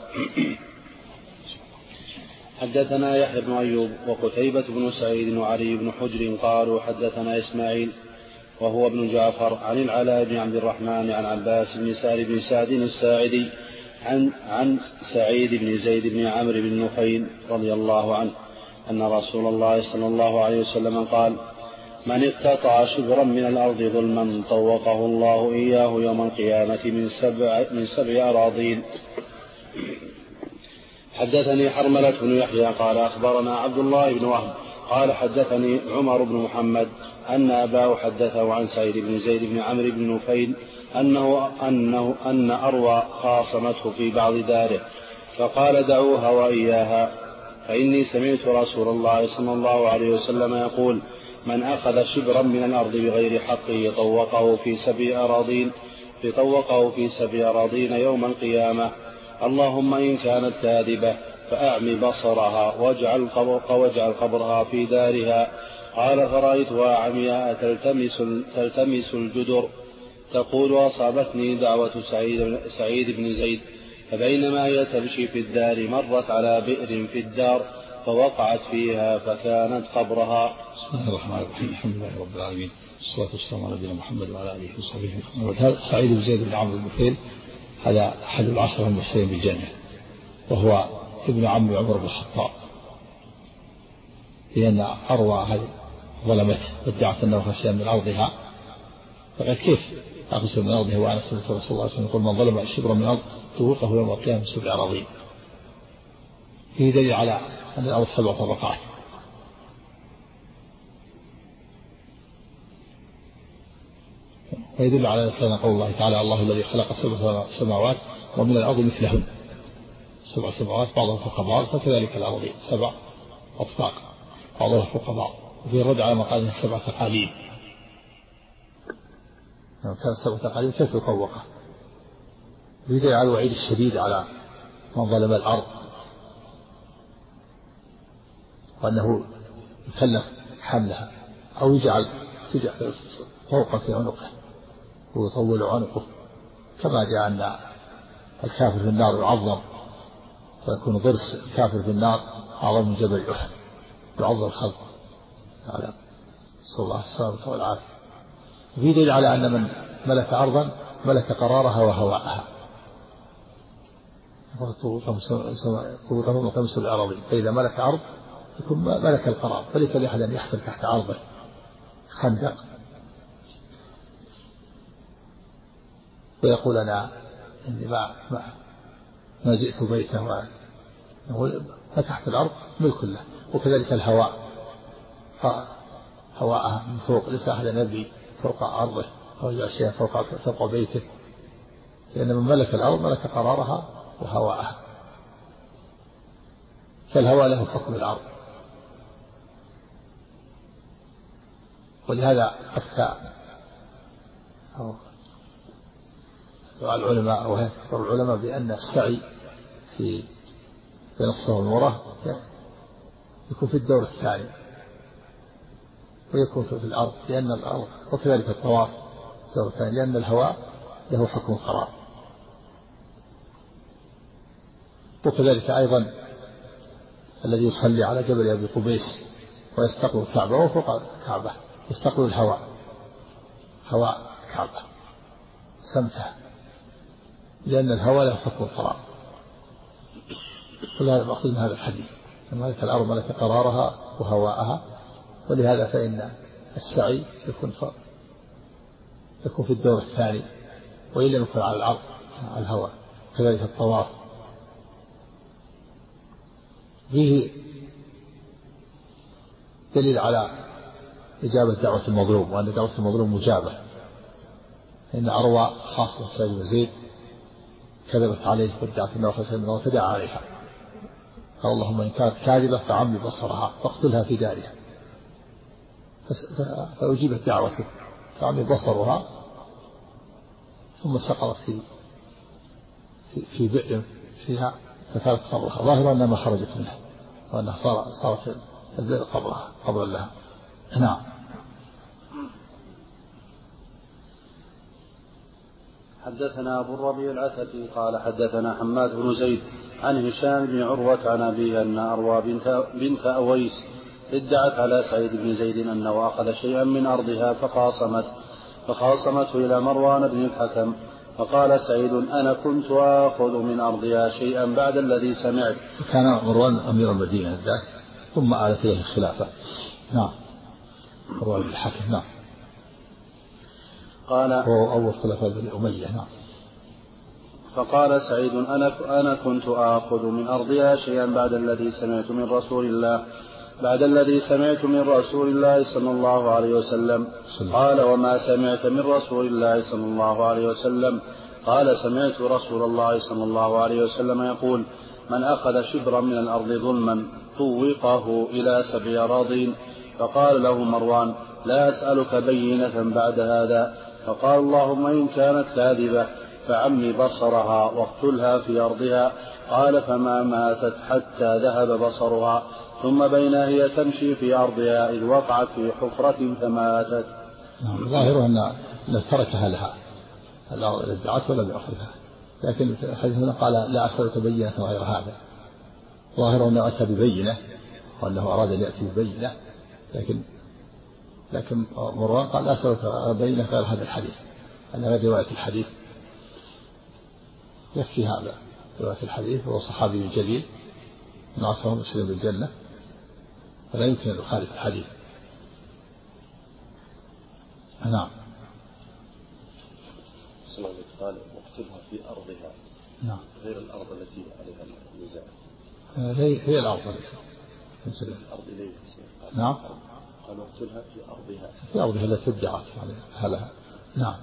حدثنا يحيى بن أيوب وقتيبة بن سعيد وعلي بن حجر قالوا: حدثنا إسماعيل وهو ابن جعفر عن العلاء بن عبد الرحمن عن عباس بن سهل بن سعد الساعدي عن عن سعيد بن زيد بن عمرو بن نفيل رضي الله عنه أن رسول الله صلى الله عليه وسلم قال: من اقتطع شبرا من الأرض ظلما طوقه الله إياه يوم القيامة من سبع, من سبع أراضين. حدثني حرملة بن يحيى قال أخبرنا عبد الله بن وهب قال حدثني عمر بن محمد أن أباه حدثه عن سعيد بن زيد بن عمرو بن نفيل أنه, أنه أن أروى خاصمته في بعض داره فقال دعوها وإياها فإني سمعت رسول الله صلى الله عليه وسلم يقول من أخذ شبرا من الأرض بغير حقه طوقه في سبع أراضين طوقه في سبع أراضين يوم القيامة اللهم إن كانت كاذبة فأعم بصرها واجعل قبرها, واجعل قبرها في دارها. قال فرأيتها عمياء تلتمس, تلتمس الجدر تقول أصابتني دعوة سعيد, سعيد بن زيد فبينما هي تمشي في الدار مرت على بئر في الدار فوقعت فيها فكانت قبرها. بسم الله الرحمن الرحيم الحمد لله رب العالمين والصلاة والسلام على نبينا محمد وعلى آله وصحبه أجمعين. هذا سعيد بن زيد بن عمرو بن نفيل هذا أحد العشرة المبشرين بالجنة وهو ابن عم عمر بن الخطاب لأن أروى هذه ظلمته وادعت أنه خشي من أرضها فقال كيف أخشى من أرضها وأنا سمعت رسول الله صلى الله عليه وسلم يقول من ظلم شبرا من الأرض طوقه يوم القيامة سبع أراضين. فيه دليل على أن الأرض سبع طبقات ويدل على أن قول الله تعالى الله الذي خلق سبع سماوات ومن الأرض مثلهن سبع سماوات بعضها فوق بعض فكذلك الأرض سبع أطباق بعضها فوق بعض. وفي الرد على ما قال إنها سبع تقاليد يعني كان سبع تقاليد كيف يطوقها ويدل على الوعيد الشديد على من ظلم الأرض وأنه يكلف حملها أو يجعل طوقا في عنقه ويطول عنقه كما جاء أن الكافر في النار يعظم فيكون ضرس الكافر في النار أعظم من جبل أحد يعظم خلقه على صلى الله السلامة والعافية. وفي دليل على أن من ملك أرضا ملك قرارها وهواءها طوقهم وخمس الأراضي فإذا ملك أرض يكون ملك القرار فليس لأحد أن يحفر تحت أرضه خندق ويقول أنا إني ما ما ما جئت بيته فتحت الأرض ملك له. وكذلك الهواء هواءها من فوق ليس أحد يبني فوق أرضه أو أشياء فوق فوق بيته لأن من ملك الأرض ملك قرارها وهواءها فالهواء له حكم الأرض. ولهذا أفتى العلماء أو أكثر العلماء بأن السعي في بين الصفا والمروة يكون في الدور الثاني ويكون في الأرض لأن الأرض وكذلك الطواف الدور الثاني لأن الهواء له حكم القرار. وكذلك أيضا الذي يصلي على جبل أبي قبيس ويستقبل الكعبة وفوق الكعبة يستقبل الهواء هواء الكعبة سمتها لأن الهواء له حكم القرار. ولهذا مأخذ من هذا الحديث ملك الأرض ملك قرارها وهواءها. ولهذا فإن السعي يكون يكون في الدور الثاني وإن لم يكن على الأرض على الهواء. كذلك الطواف فيه دليل على إجابة دعوة المظلوم وأن دعوة المظلوم مجابة. إن أروى خاصة سعيد بن زيد كذبت عليه وادعت أنه خشي من الله فدعا عليها قال اللهم إن كانت كاذبة فعمي بصرها فاقتلها في دارها فأجيبت دعوته فعمي بصرها ثم سقطت في في بئر فيها فكانت قبرها ظاهرا أنها ما خرجت منها وأنها صار صارت قبرها قبرا لها. نعم. حدثنا أبو الربيع العتكي قال حدثنا حماد بن زيد عن هشام بن عروة عن أبيه أن أروى بنت, بنت أويس ادعت على سعيد بن زيد أنه أخذ شيئا من أرضها فخاصمت فخاصمته إلى مروان بن الحكم فقال سعيد أنا كنت آخذ من أرضها شيئا بعد الذي سمعت. كان مروان أمير المدينة ذاك ثم آلت إليه الخلافة. نعم مروان بن الحكم. نعم قال هو أول خلفاء بني أمية. نعم. فقال سعيد أنا, أنا كنت آخذ من أرضها شيئا بعد الذي سمعت من رسول الله بعد الذي سمعت من رسول الله صلى الله عليه وسلم. قال وما سمعت من رسول الله صلى الله عليه وسلم؟ قال سمعت رسول الله صلى الله عليه وسلم يقول من أخذ شبرا من الأرض ظلما طوقه إلى سبع أراضين. فقال له مروان لا أسألك بينة بعد هذا. فقال اللهم إن كانت كاذبة فعمي بصرها واقتلها في أرضها. قال فما ماتت حتى ذهب بصرها ثم بينها هي تمشي في أرضها إذ وقعت في حفرة فماتت. ظاهره أن تركها لها الادعاء ولم يأخذها، لكن في الحديث هنا قال لا أسألك بينة غير هذا. ظاهره أنه أتى ببينة وأنه أراد أن يأتي ببينة، لكن لكن مروان قال لا أسألك بينة غير هذا الحديث، أن هذه رواية الحديث يكفي هذا. رواية الحديث هو صحابي جليل من عصره مسلم بالجنة، فلا يمكن أن يخالف الحديث. نعم. قال واقتلها في أرضها. نعم. غير الأرض التي عليها النزاع. هي هي الأرض التي الأرض إليه. نعم. قال واقتلها في أرضها. في أرضها التي ادعت عليها. نعم.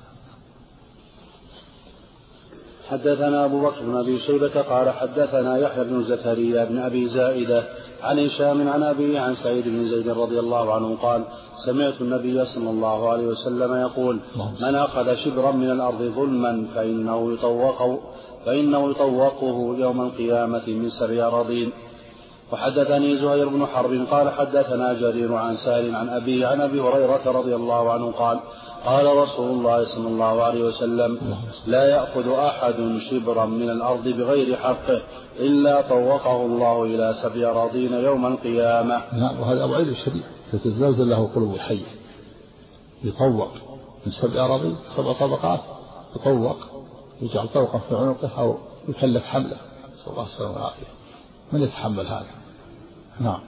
حدثنا أبو بكر بن أبي شيبة قال حدثنا يحيى بن زكريا بن أبي زائدة عن هشام عن أبيه عن سعيد بن زيد رضي الله عنه قال سمعت النبي صلى الله عليه وسلم يقول من أخذ شبرا من الأرض ظلما فإنه يطوقه, فإنه يطوقه يوم القيامة من سبع أراضين. وحدثني زهير بن حرب قال حدثنا جرير عن سهل عن أبيه عن أبي هريرة رضي الله عنه قال قال رسول الله صلى الله عليه وسلم لا يأخذ أحد شبرا من الأرض بغير حقه إلا طوقه الله إلى سبع أراضين يوم القيامة. نعم. وهذا وعيد الشديد تتزلزل له قلوب الحي، يطوق من سبع أراضين سبع طبقات، يطوق يجعل طوقا في عنقه أو يكلف حمله، صلى الله عليه وسلم والعافية. من يتحمل هذا؟ نعم.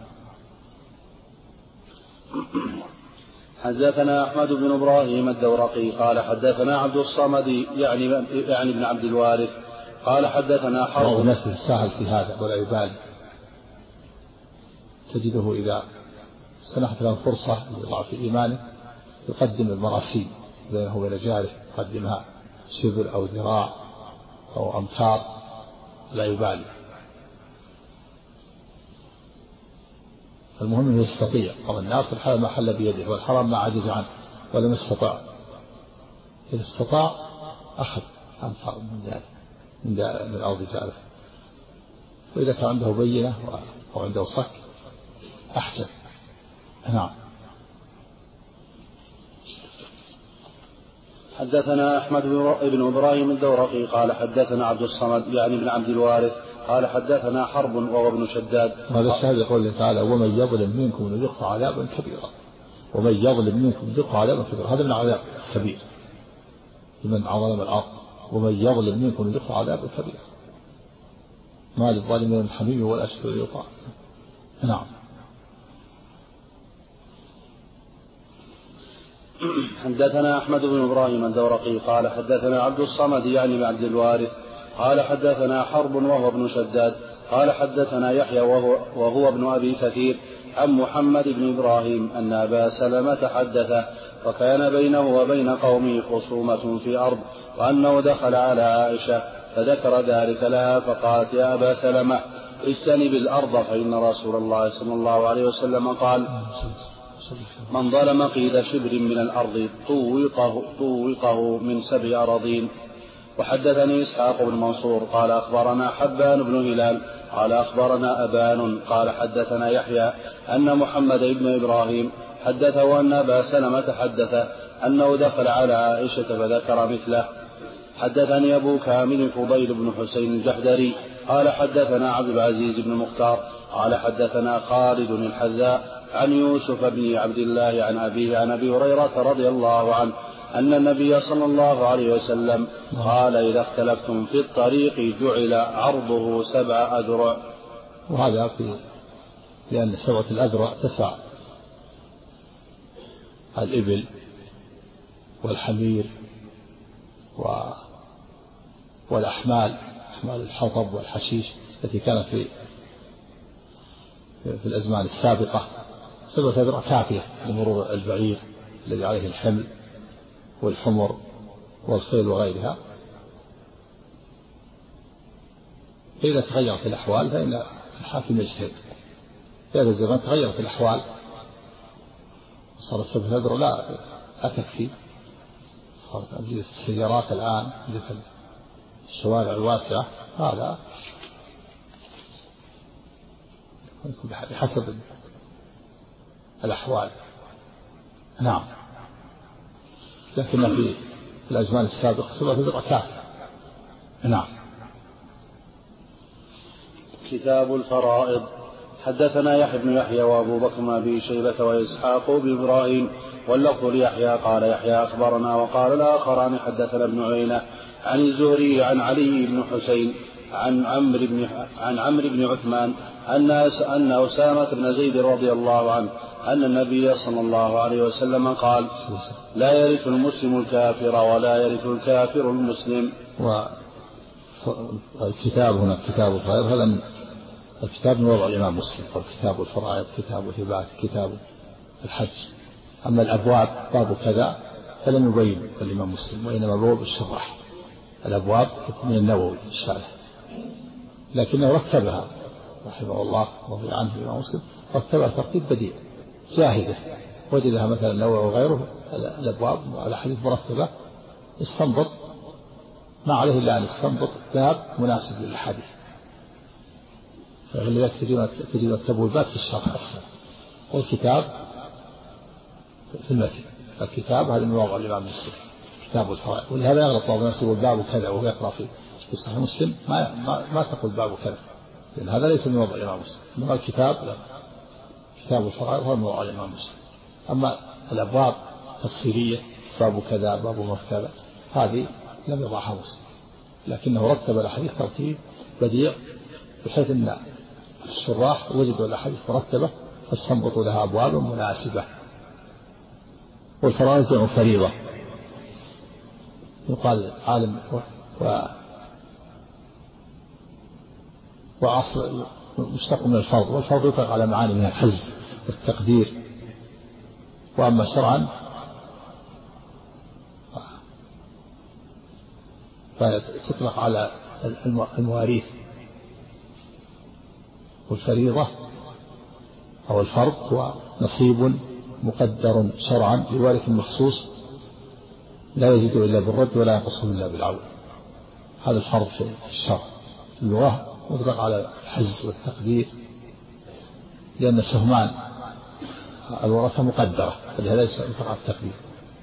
حدثنا أحمد بن إبراهيم الدورقي قال حدثنا عبد الصمد يعني يعني ابن عبد الوارث قال حدثنا حرب. بعض الناس يتساهل في هذا ولا يبالي، تجده إذا سنحت له فرصة يضع في إيمانه يقدم المراسيل بينه وبين جاره، يقدمها شبر أو ذراع أو أمتار، لا يبالي. المهم أنه يستطيع. طبعا الناس الحلال ما حل بيده والحرام ما عجز عنه ولم يستطع. إذا استطاع أخذ أمثال من ذلك من الأرض جعله، وإذا كان عنده بينة أو عنده صك أحسن. نعم. حدثنا أحمد بن إبراهيم الدورقي قال حدثنا عبد الصمد يعني ابن عبد الوارث قال حدثنا حرب وهو ابن شداد. هذا الشاهد يقول الله تعالى ومن يظلم منكم نذقه عذابا كبيرا. ومن يظلم منكم نذقه عذابا كبيرا، هذا من عذاب كبير لمن ظلم الأرض. ومن يظلم منكم نذقه عذابا كبيرا، ما للظالمين من حميم ولا شفيع يطاع. نعم. حدثنا أحمد بن إبراهيم الدورقي قال حدثنا عبد الصمد يعني بن عبد الوارث قال حدثنا حرب وهو ابن شداد قال حدثنا يحيى وهو, وهو ابن أبي كثير عن محمد بن إبراهيم أن أبا سلمة حدثه وكان بينه وبين قومه خصومة في أرض وأنه دخل على عائشة فذكر ذلك لها فقالت يا أبا سلمة اجتنب الأرض فإن رسول الله صلى الله عليه وسلم قال من ظلم قيد شبر من الأرض طوقه, طوقه من سبع أراضين. وحدثني إسحاق بن منصور قال أخبرنا حبان بن هلال قال أخبرنا أبان قال حدثنا يحيى أن محمد بن إبراهيم حدثه أن أبا سلمة حدثه أنه دخل على عائشة فذكر مثله. حدثني أبو كامل فضيل بن حسين الجحدري قال حدثنا عبد العزيز بن مختار قال حدثنا خالد الحذاء عن يوسف بن عبد الله عن أبيه عن أبي هريرة رضي الله عنه أن النبي صلى الله عليه وسلم قال إذا اختلفتم في الطريق جعل عرضه سبع أذرع. وهذا في لأن سبعة الأذرع تسع الإبل والحمير والأحمال، أحمال الحطب والحشيش التي كانت في في الأزمان السابقة، سبعة أذرع كافية لمرور البعير الذي عليه الحمل والحمر والخيل وغيرها. فإذا تغيرت الأحوال فإن الحاكم يجتهد. في هذا الزمان تغيرت الأحوال، صارت سبعة أذرع لا لا تكفي، صارت أجهزة السيارات الآن، أجهزة الشوارع الواسعة، هذا بحسب الأحوال. نعم، لكن في الأزمان السابقة سبعة أذرع كافية. نعم. كتاب الفرائض. حدثنا يحيى بن يحيى وابو بكر بن ابي شيبه واسحاق بن ابراهيم واللفظ ليحيى قال يحيى اخبرنا، وقال الاخران حدثنا ابن عيينة عن الزهري عن علي بن حسين عن عمرو بن عن عمرو بن عثمان ان ان اسامه بن زيد رضي الله عنه ان النبي صلى الله عليه وسلم قال: لا يرث المسلم الكافر ولا يرث الكافر المسلم. والكتاب هنا كتاب الفرائض، هذا الكتاب من وضع الإمام مسلم، كتاب الفرائض، كتاب الهبات، كتاب الحج. أما الأبواب باب كذا فلم يبين الإمام مسلم، وإنما باب الشرح. الأبواب من النووي الشارح، لكنه رتبها رحمه الله رضي عنه الإمام مسلم، رتبها ترتيب بديع جاهزة، وجدها مثلا النووي وغيره الأبواب على حديث مرتبة، استنبط ما عليه إلا أن استنبط باب مناسب للحديث. فلذلك تجد التبويبات في الشرح أسهل، والكتاب في المتن. الكتاب هذا من وضع الإمام مسلم، كتاب الفرائض. ولهذا يغلط بعض الناس يقول باب كذا وهو يقرأ في صحيح مسلم، ما ما, ما تقول باب كذا، لأن هذا ليس من وضع الإمام مسلم. أما الكتاب لا، كتاب الفرائض هو من وضع الإمام مسلم. أما الأبواب تفصيلية باب كذا باب كذا هذه لم يضعها مسلم، لكنه رتب الأحاديث ترتيب بديع، بحيث أن الشراح وجدوا الأحاديث مرتبة فاستنبطوا لها أبواب مناسبة. والفرائض جمع فريضة، يقال عالم و وعصر مشتق من الفرض، والفرض يطلق على معاني من الحز والتقدير. وأما شرعا فتطلق على المواريث. والفريضة أو الفرض هو نصيب مقدر شرعا لوارث مخصوص لا يزيد إلا بالرد ولا ينقص إلا بالعون. هذا الفرض في الشرع. اللغة مطلق على الحز والتقدير، لأن سهمان الورثة مقدرة، فلهذا يطلق على التقدير.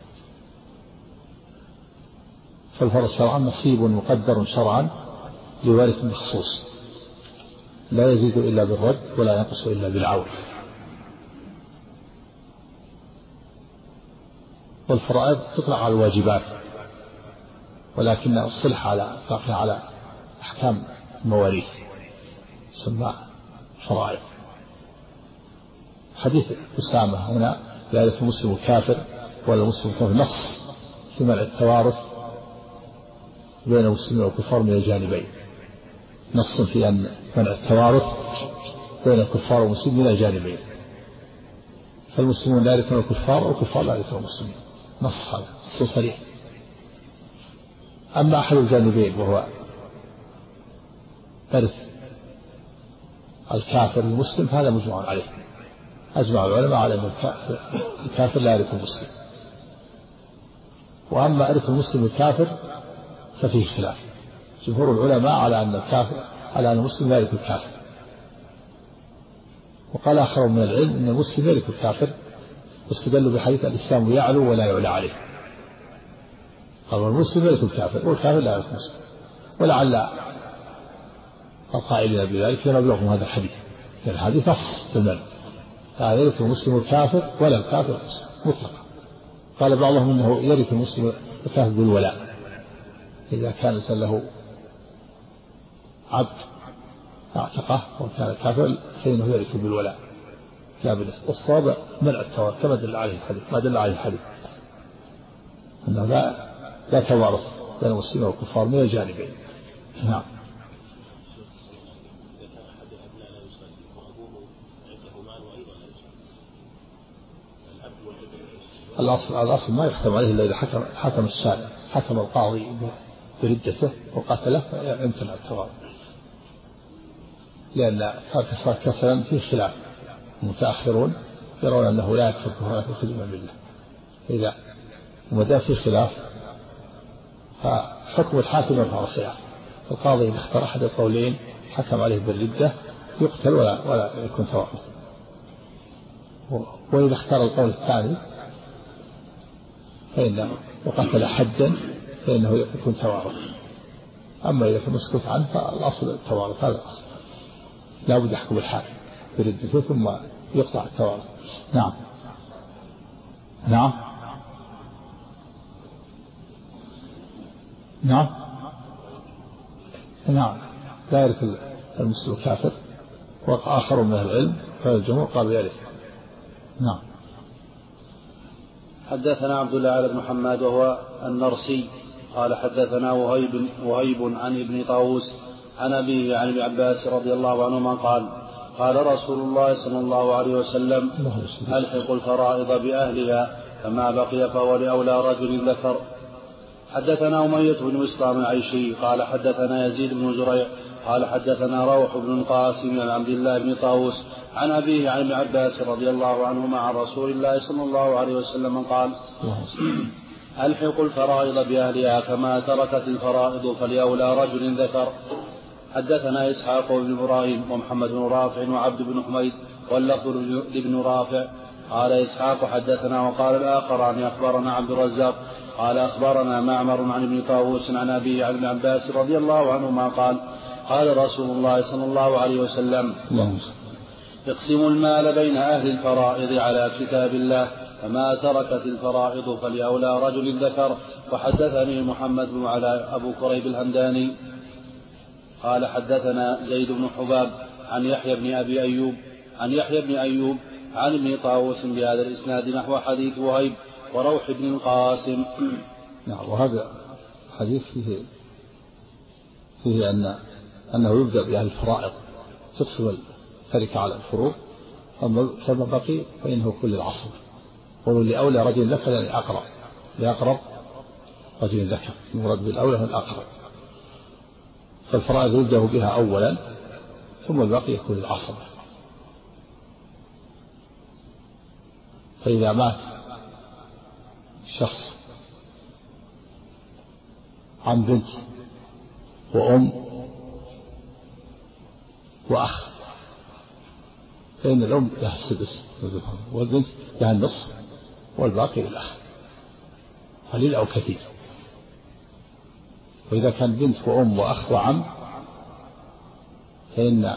فالفرض شرعا نصيب مقدر شرعا لوارث مخصوص لا يزيد إلا بالرد ولا ينقص إلا بالعون. والفرائض تطلق على الواجبات، ولكن الصلح على تطلق على أحكام المواريث تسمى فرائض. حديث أسامة هنا لا يرث المسلم الكافر ولا المسلم الكافر نص في منع التوارث بين المسلمين والكفار من الجانبين، نص في أن منع التوارث بين الكفار والمسلمين من الجانبين، فالمسلمون لا يرثون الكفار والكفار لا يرثون المسلمين، نص هذا نص صريح. أما أحد الجانبين وهو إرث الكافر المسلم هذا مجمع عليه، أجمع العلماء على أن الكافر لا يرث المسلم. وأما إرث المسلم الكافر ففيه خلاف، جمهور العلماء على أن الكافر على أن المسلم لا يرث الكافر، وقال آخر من العلم أن المسلم يرث الكافر، واستدلوا بحديث الإسلام يعلو ولا يعلى عليه، قالوا المسلم يرث الكافر والكافر لا يرث المسلم. ولعل القائلين بذلك لما بلغهم هذا الحديث، لأن الحديث نص في المنع لا يرث المسلم الكافر ولا الكافر المسلم مطلقا. قال بعضهم أنه يرث المسلم الكافر بالولاء، إذا كان له عبد اعتقه وكان كافر فإنه يرث بالولاء لا بالنسبة. والصواب منع التوارث كما دل عليه الحديث، ما دل عليه الحديث أنه لا لا توارث بين المسلمين والكفار من الجانبين، نعم. الأصل الأصل ما يختم عليه إلا إذا حكم حكم الشارع حكم القاضي بردته وقتله يمتنع التوارث، لأن ترك الصلاة كسلا فيه خلاف. المتأخرون يرون أنه لا يكفر كفرا في الخدمة بالله، إذا وما دام في خلاف فحكم الحاكم يرفع الخلاف. القاضي إذا اختار أحد القولين حكم عليه بالردة يقتل ولا ولا يكون توارث، وإذا اختار القول الثاني فإن وقتل حدا فإنه يكون توارث. أما إذا كان مسكوت عنه فالأصل التوارث، هذا الأصل، لا بد يحكم الحاكم بردته ثم يقطع التوارث. نعم. نعم. نعم. نعم. لا يرث المسلم الكافر، وآخر من العلم فالجمهور قالوا يرث. نعم. حدثنا عبد الله بن محمد وهو النرسي قال حدثنا وهيب وهيب عن ابن طاووس عن أبيه عن ابن عباس رضي الله عنهما قال قال رسول الله صلى الله عليه وسلم ألحقوا الفرائض بأهلها فما بقي فهو لأولى رجل ذكر. حدثنا أمية بن مسلم العيشي قال حدثنا يزيد بن زريع قال حدثنا روح بن القاسم عن عبد الله بن طاووس عن أبيه عن ابن عباس رضي الله عنهما عن رسول الله صلى الله عليه وسلم قال ألحقوا الفرائض بأهلها كما تركت الفرائض فلأولى رجل ذكر. حدثنا إسحاق بن إبراهيم ومحمد بن رافع وعبد بن حميد واللفظ لابن رافع قال إسحاق حدثنا وقال الآخران أخبرنا عبد الرزاق قال أخبرنا معمر عن ابن طاووس عن أبيه عن ابن عباس رضي الله عنهما قال قال رسول الله صلى الله عليه وسلم اقسموا المال بين أهل الفرائض على كتاب الله فما تركت الفرائض فلأولى رجل ذكر. وحدثني محمد بن علاء أبو كريب الهمداني قال حدثنا زيد بن حباب عن يحيى بن أبي أيوب عن يحيى بن أيوب عن ابن طاووس بهذا الإسناد نحو حديث وهيب وروح بن القاسم. نعم. وهذا حديث فيه فيه أن أنه يبدأ بأهل الفرائض تقسم التركة على الفروض، فما بقي فإنه كل العصر. قولوا لأولى رجل ذكر يعني أقرب لأقرب رجل ذكر، المراد بالأولى هو الأقرب. فالفرائض يبدأ بها أولا ثم الباقي يكون العصر. فإذا مات شخص عن بنت وأم وأخ فإن الأم لها السدس والبنت لها النصف والباقي للأخ قليل أو كثير. وإذا كان بنت وأم وأخ وعم فإن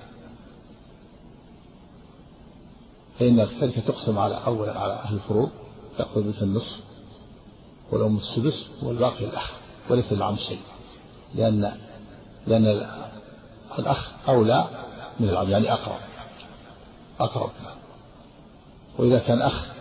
فإن التركة تقسم على أولا على أهل الفروض، تأخذ بنت النصف والأم السدس والباقي للأخ وليس للعم شيء، لأن لأن الأخ أولى من العم يعني أقرب أقرب. وإذا كان أخ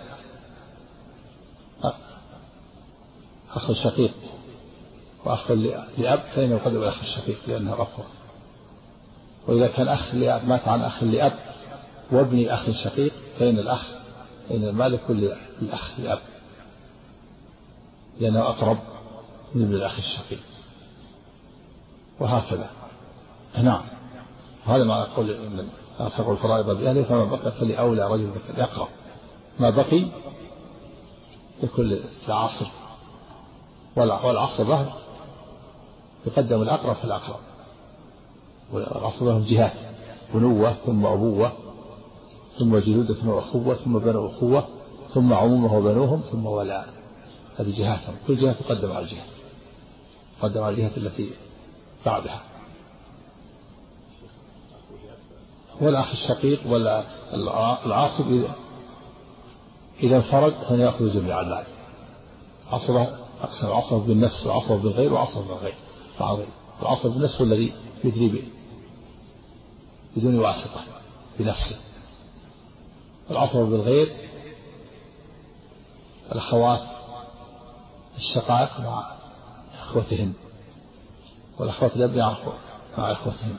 أخ شقيق وأخ لأب فإنه يقدم الأخ الشقيق لأنه أقوى. وإذا كان أخ لأب مات عن أخ لأب وابن أخ شقيق فإن الأخ فإن المال كل الأخ لأب لأنه أقرب من ابن الأخ الشقيق، وهكذا. نعم. هذا ما أقول من ألحقوا الفرائض بأهله فما بقي فلأولى رجل ذكر يقرأ ما بقي لكل العصر، والعصر ظهر يقدم الأقرب في الأقرب، والعصر لهم جهات بنوة ثم أبوة ثم جلودة وأخوة ثم بنو أخوة ثم عمومه وبنوهم ثم ولاء. هذه جهاتهم، كل جهة تقدم على الجهة تقدم على الجهة التي بعدها. والأخ الشقيق ولا العاصب إذا انفرد فإنه يأخذ جميع المال. عصبه أقسم عصبه بالنفس وعصبه بالغير وعصبه بالغير. العصب بالنفس هو الذي يدري به بدون واسطة بنفسه. العصب بالغير الأخوات الشقائق مع أخوتهن والأخوات الأب مع إخوتهم.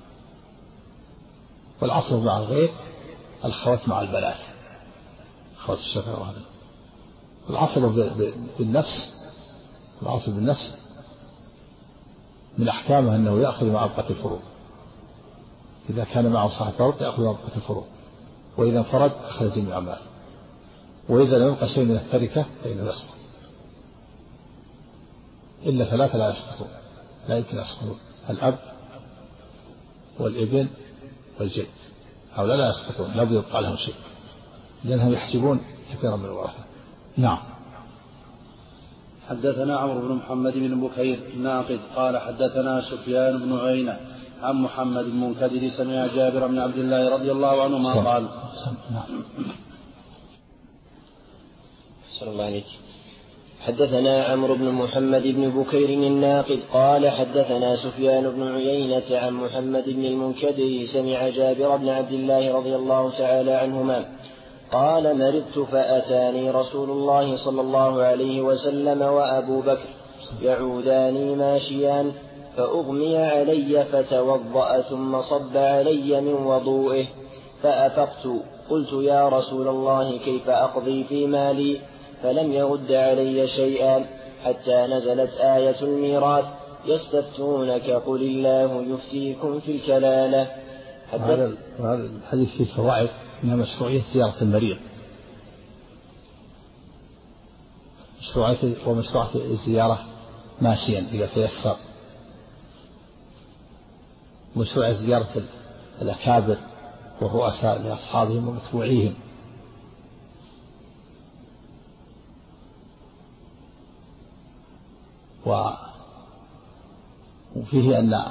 والعصر مع الغير الأخوات مع البنات، أخوات الشقيقة وهذا. العصر بالنفس، العصر بالنفس من أحكامه أنه يأخذ مع بقية الفروض، إذا كان معه صاحب فرض يأخذ مع بقية الفروض، وإذا انفرد أخذ جميع ماله، وإذا لم يبقى شيء من التركة فإنه يسقط. إلا ثلاثة لا يسقطون، لا يمكن يسقطون: الأب والابن والجد، هؤلاء لا يسقطون، لا بد يبقى لهم شيء لأنهم يحجبون كثيرا من الورثة. نعم. حدثنا عمرو بن محمد بن بكير الناقد قال حدثنا سفيان بن عيينة عن محمد بن منكدر سمع جابر بن عبد الله رضي الله عنهما قال. صلى الله عليه. حدثنا عمرو بن محمد بن بكير الناقد قال حدثنا سفيان بن عيينة عن محمد بن المنكدر سمع جابر بن عبد الله رضي الله تعالى عنهما قال مرضت فأتاني رسول الله صلى الله عليه وسلم وأبو بكر يعوداني ماشيان فأغمي علي فتوضأ ثم صب علي من وضوئه فأفقت قلت يا رسول الله كيف أقضي في مالي؟ فلم يرد علي شيئا حتى نزلت آية الميراث يستفتونك قل الله يفتيكم في الكلالة. هذا الحديث فيه فوائد من مشروعية زيارة المريض، مشروعية ومشروعية الزيارة ماشيا إذا تيسر، مشروعية زيارة الأكابر والرؤساء لأصحابهم ومتبوعيهم، وفيه أن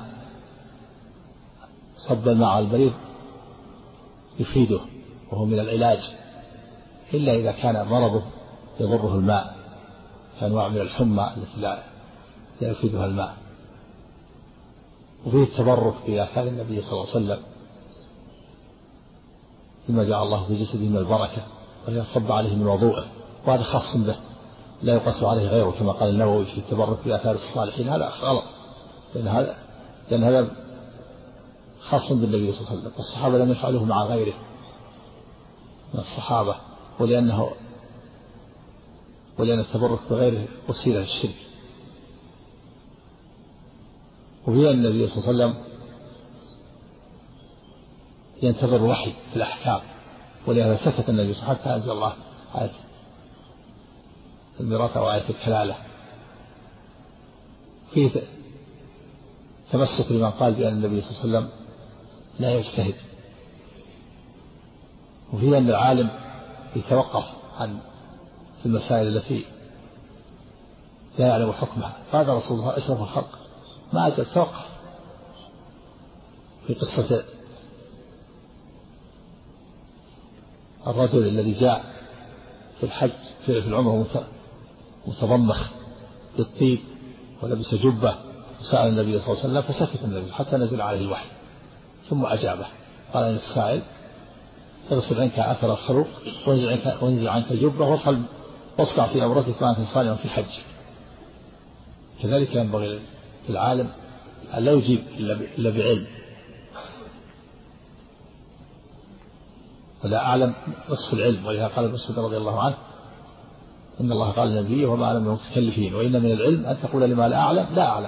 صب الماء على المريض يفيده وهو من العلاج، إلا إذا كان مرضه يضره الماء كأنواع من الحمى التي لا يفيدها الماء. وفيه التبرك بآثار النبي صلى الله عليه وسلم فيما جعل الله في جسده من البركة ويصب عليه من وضوءه، وهذا خاص به لا يقص عليه غيره كما قال النووي في التبرك بآثار الصالحين. هذا غلط، لأن هذا لأن هذا خاص بالنبي صلى الله عليه وسلم، والصحابة لم يفعلوه مع غيره من الصحابة، ولأنه ولأن التبرك بغيره وسيلة للشرك. وفي النبي صلى الله عليه وسلم ينتظر الوحي في الأحكام، ولهذا سكت النبي صلى الله عليه وسلم حتى أنزل الله آية الميراث وآية الكلالة. فيه تمسك لمن قال بأن النبي صلى الله عليه وسلم لا يجتهد، وفيه أن العالم يتوقف عن في المسائل التي لا يعلم حكمها، فهذا رسول الله أشرف الخلق ما أجل توقف. في قصة الرجل الذي جاء في الحج في العمر متضمخ بالطيب ولبس جبة وسأل النبي صلى الله عليه وسلم فسكت النبي حتى نزل عليه الوحي، ثم أجابه قال للسائل اغسل عنك أثر الخروق وانزع عنك الجبة وافعل واصنع في أمرتك وأنت صانع في الحج. كذلك ينبغي للعالم أن لا يجيب إلا بعلم، ولا أعلم نصف العلم، ولهذا قال ابن مسعود رضي الله عنه إن الله قال للنبي وما أعلم من المتكلفين وإن من العلم أن تقول لما لا أعلم لا أعلم.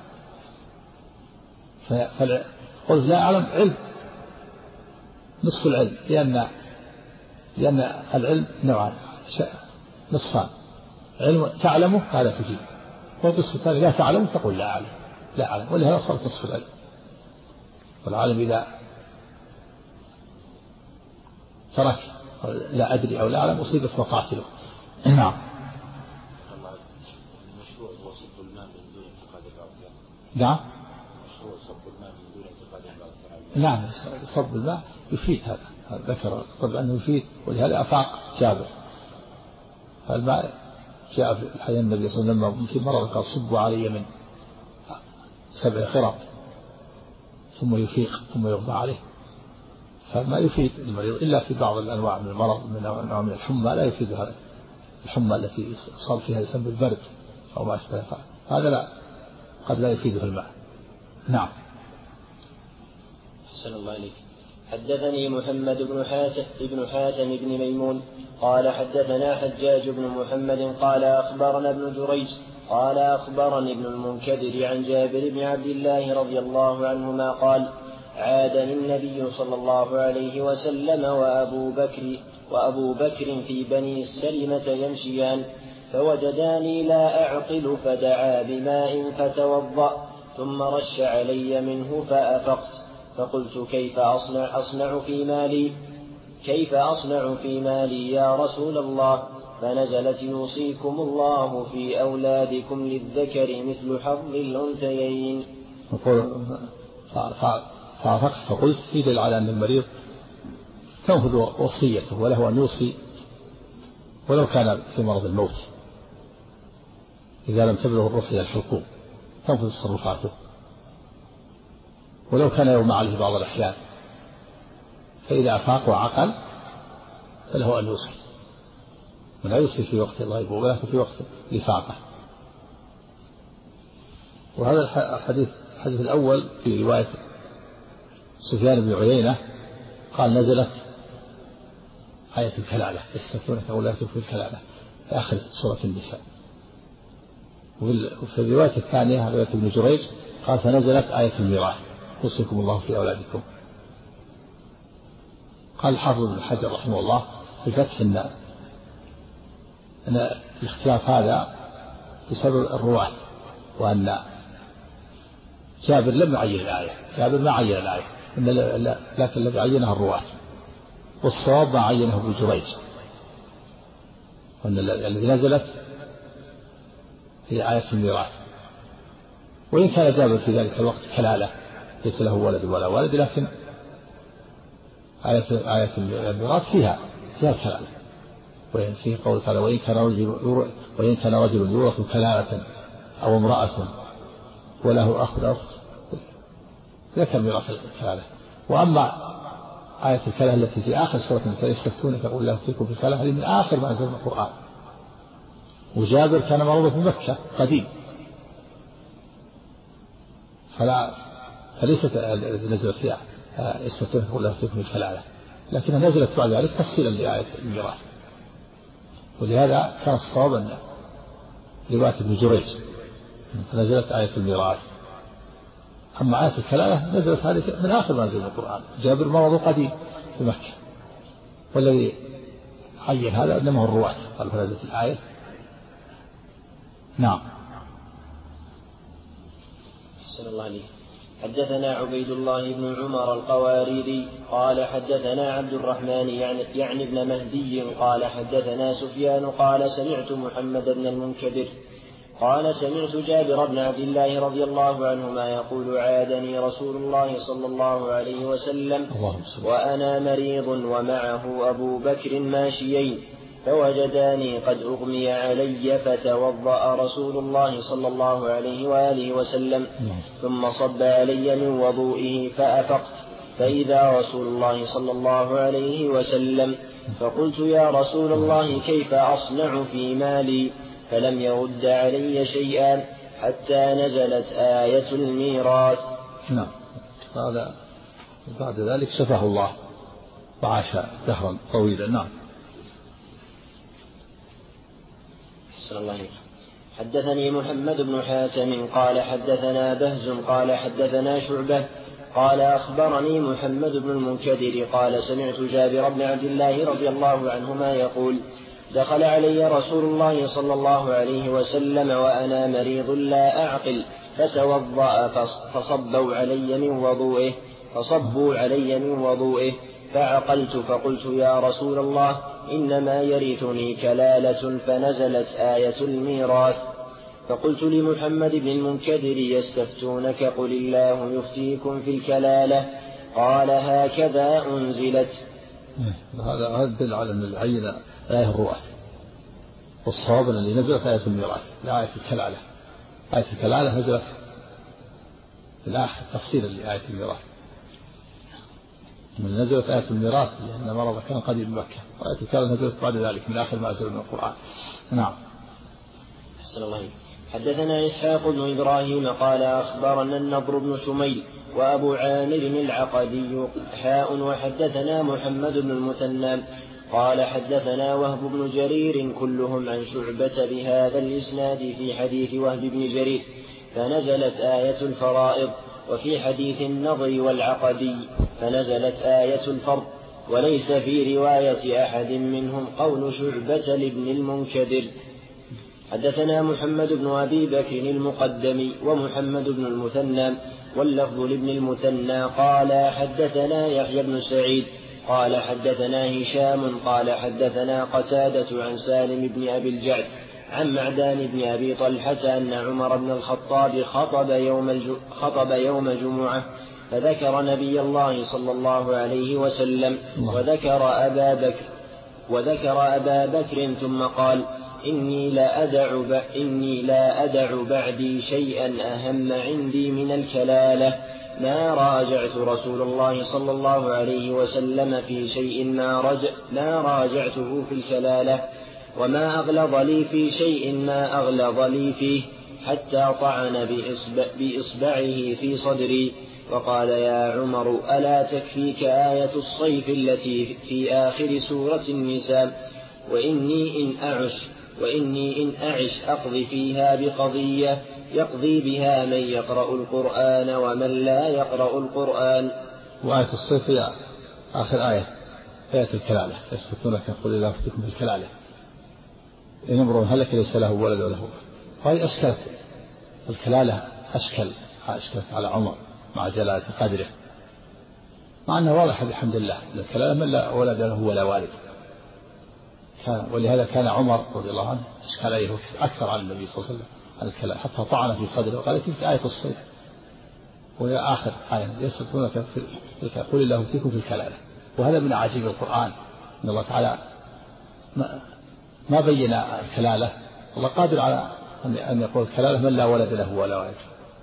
فقلت لا أعلم علم نصف العلم، لأن لأن العلم نوعان نصفان: علم تعلمه هذا تجيب، والنصف الثاني لا تعلم تقول لا أعلم لا أعلم، ولهذا صارت نصف العلم. والعالم إذا ترك لا أدري أو لا أعلم أصيبت مقاتله. نعم. نعم. نعم صب الماء يفيد، هذا ذكر طبعا أنه يفيد، ولهذا أفاق جابر. الماء جاء في الحديث النبي صلى الله عليه وسلم في مرض قال صبوا علي من سبع خرق ثم يفيق ثم يغضى عليه، فما يفيد المريض إلا في بعض الأنواع من المرض، من أنواع من الحمى لا يفيد هذا، الحمى التي صار فيها يسمى البرد أو ما أشبه هذا لا قد لا يفيده الماء. نعم. أحسن الله عليك. حدثني محمد بن حاتم بن حاتم بن ميمون قال حدثنا حجاج بن محمد قال أخبرنا ابن جريج قال أخبرني ابن المنكدر عن جابر بن عبد الله رضي الله عنهما قال عادني النبي صلى الله عليه وسلم وأبو بكر وأبو بكر في بني السلمة يمشيان فوجداني لا أعقل فدعا بماء فتوضأ ثم رش علي منه فأفقت فقلت كيف أصنع, أصنع في مالي كيف أصنع في مالي يا رسول الله فنزلت يوصيكم الله في أولادكم للذكر مثل حظ الأنثيين. فأفقت فقلت في دليل على أن المريض تنفذ وصيته وله أن يوصي ولو كان في مرض الموت إذا لم تبلغ الروح إلى الحلقوم تنفذ تصرفاته ولو كان يوم عليه بعض الأحيان، فإذا أفاق وعقل فله أن يوصي ولا يوصي في وقت الغيب ولكن في وقت الإفاقة. وهذا الحديث الحديث الأول في رواية سفيان بن عيينة قال نزلت آية الكلالة يستفتونك أولادكم في الكلالة في آخر سورة النساء. وفي الرواية الثانية رواية ابن جريج قال فنزلت آية الميراث يوصيكم الله في أولادكم. قال الحافظ ابن حجر رحمه الله في الفتح إن أن الاختلاف هذا بسبب الرواة وأن جابر لم يعين الآية جابر ما عين الآية إن لكن الذي عينها الرواة والصواب ما عينه ابن جريج وأن الذي نزلت هي آية الميراث. وإن كان جابر في ذلك الوقت كلالة ليس له ولد ولا والد لكن آية آية الميراث فيها فيها كلالة. وإن فيه قول تعالى وإن كان رجل وإن كان رجل يورث كلالة أو امرأة وله أخ أو أخت ذكر ميراث الكلالة. وأما آية الكلالة التي في آخر سورة النساء يستفتونك قل لا يفتيكم في الكلالة هذه من آخر ما نزل من القرآن. وجابر كان مرضى في مكة قديم فلا فليست نزلت فيها يستفتونك قل لا يفتيكم في الكلالة لكنها نزلت بعد ذلك تفصيلا لآية الميراث. ولهذا كان الصواب أن رواية ابن جريج فنزلت آية الميراث. أما آية الكلالة نزلت هذه من آخر ما نزل من القرآن. جابر مرض قديم في مكة والذي عين هذا إنما هو الرواة قال فنزلت الآية. نعم. أحسن الله عليك. حدثنا عبيد الله بن عمر القواريري قال حدثنا عبد الرحمن يعني, يعني ابن مهدي قال حدثنا سفيان قال سمعت محمد بن المنكدر قال سمعت جابر بن عبد الله رضي الله عنهما يقول عادني رسول الله صلى الله عليه وسلم وأنا مريض ومعه أبو بكر ماشيين فوجداني قد أغمي علي فتوضأ رسول الله صلى الله عليه وآله وسلم ثم صب علي من وضوئه فأفقت فإذا رسول الله صلى الله عليه وسلم فقلت يا رسول الله كيف أصنع في مالي فلم يرد علي شيئا حتى نزلت آية الميراث. نعم. هذا بعد ذلك شفاه الله وعاش دهرا طويلا. نعم. الله عليك. حدثني محمد بن حاتم قال حدثنا بهز قال حدثنا شعبة قال أخبرني محمد بن المنكدر قال سمعت جابر بن عبد الله رضي الله عنهما يقول دخل علي رسول الله صلى الله عليه وسلم وأنا مريض لا أعقل فتوضأ فصبوا علي من وضوئه فصبوا علي من وضوئه فعقلت فقلت يا رسول الله إنما يرثني كلالة فنزلت آية الميراث فقلت لمحمد بن المنكدر يستفتونك قل الله يفتيكم في الكلالة قال هكذا أنزلت. هذا هذا يدل على أن العين آية الرؤى والصواب الذي نزلت آية الميراث لا آية الكلالة. آية الكلالة نزلت في الآخر تفصيلا لآية الميراث. من نزلت آية الميراث لأن مرض كان قديم مكة وآية الكلالة نزلت بعد ذلك من آخر ما نزل من القرآن. نعم. أحسن الله عليك. حدثنا إسحاق بن إبراهيم قال أخبرنا النضر بن شميل وأبو عامر العقدي حاء وحدثنا محمد بن المثنى قال حدثنا وهب بن جرير كلهم عن شعبة بهذا الإسناد في حديث وهب بن جرير فنزلت آية الفرائض، وفي حديث النضر والعقدي فنزلت آية الفرض، وليس في رواية أحد منهم قول شعبة لابن المنكدر. حدثنا محمد بن أبي بكر المقدم ومحمد بن المثنى واللفظ لابن المثنى قال حدثنا يحيى بن سعيد قال حدثنا هشام قال حدثنا قتادة عن سالم بن أبي الجعد عن معدان بن أبي طلحة أن عمر بن الخطاب خطب يوم, خطب يوم جمعة فذكر نبي الله صلى الله عليه وسلم وذكر أبا بكر وذكر أبا بكر ثم قال إني لا أدع إني لا أدع بعدي شيئا أهم عندي من الكلالة، ما راجعت رسول الله صلى الله عليه وسلم في شيء ما, رج ما راجعته في الكلالة، وما أغلظ لي في شيء ما أغلظ لي فيه، حتى طعن بإصبع بإصبعه في صدري وقال يا عمر ألا تكفيك آية الصيف التي في آخر سورة النساء، وإني إن أعش وإني إن أعش أقضي فيها بقضية يقضي بها من يقرأ القرآن ومن لا يقرأ القرآن. وآية الصيف هي آخر آية، آية الكلالة، يستفتونك قل الله يفتيكم في الكلالة إن امرؤ هلك ليس له ولد وله، وهي أشكلت الكلالة أشكل أشكلت على عمر مع جلالة قدره، مع أنه واضح بحمد الله الكلالة من لا ولد له ولا والد، ولهذا كان عمر رضي الله عنه أشكال عليه أكثر على النبي صلى الله عليه وسلم الكلام، حتى طعن في صدره وقال تلك آية الصيف، وهي آخر آية يستفتونك في قل الله يفتيكم في الكلالة. وهذا من عجيب القرآن أن الله تعالى ما بين الكلالة، الله قادر على أن يقول الكلالة من لا ولد له ولا والد،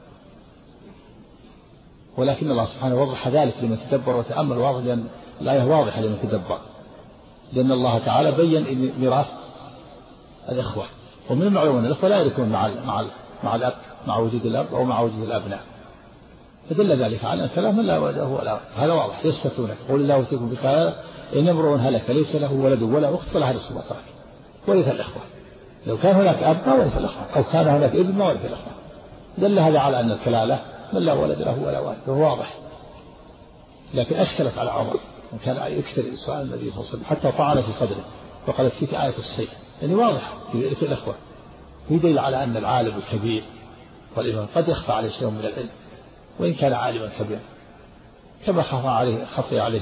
ولكن الله سبحانه وضح ذلك لمن تدبر وتأمل، واضح لأن الآية واضحة لمن تدبر، لأن الله تعالى بين ميراث الإخوة، ومن المعلوم أن الإخوة لا يرثون مع مع مع الأب مع وجود الأب أو مع وجود الأبناء، فدل ذلك على أن الكلام لا ولد له ولا، هذا واضح. يستفتونك قل الله يفتيكم بالكلالة إن امرؤ هلك ليس له ولد ولا أخت فلها نصف ما ترك ورث الإخوة، لو كان هناك أب ما ورث الإخوة، أو كان هناك ابن ما ورث الإخوة، دل هذا على أن الكلالة من لا ولد له ولا والد، فهو واضح. لكن أشكلت على عمر كان يكثر سؤال النبي صلى الله عليه وسلم حتى طعن في صدره وقالت فيك آية الصيف، يعني واضح في إرث الإخوة، يدل على أن العالم الكبير والإمام قد يخفى عليه شيء من العلم وإن كان عالما كبيرا، كما خفى عليه خفي عليه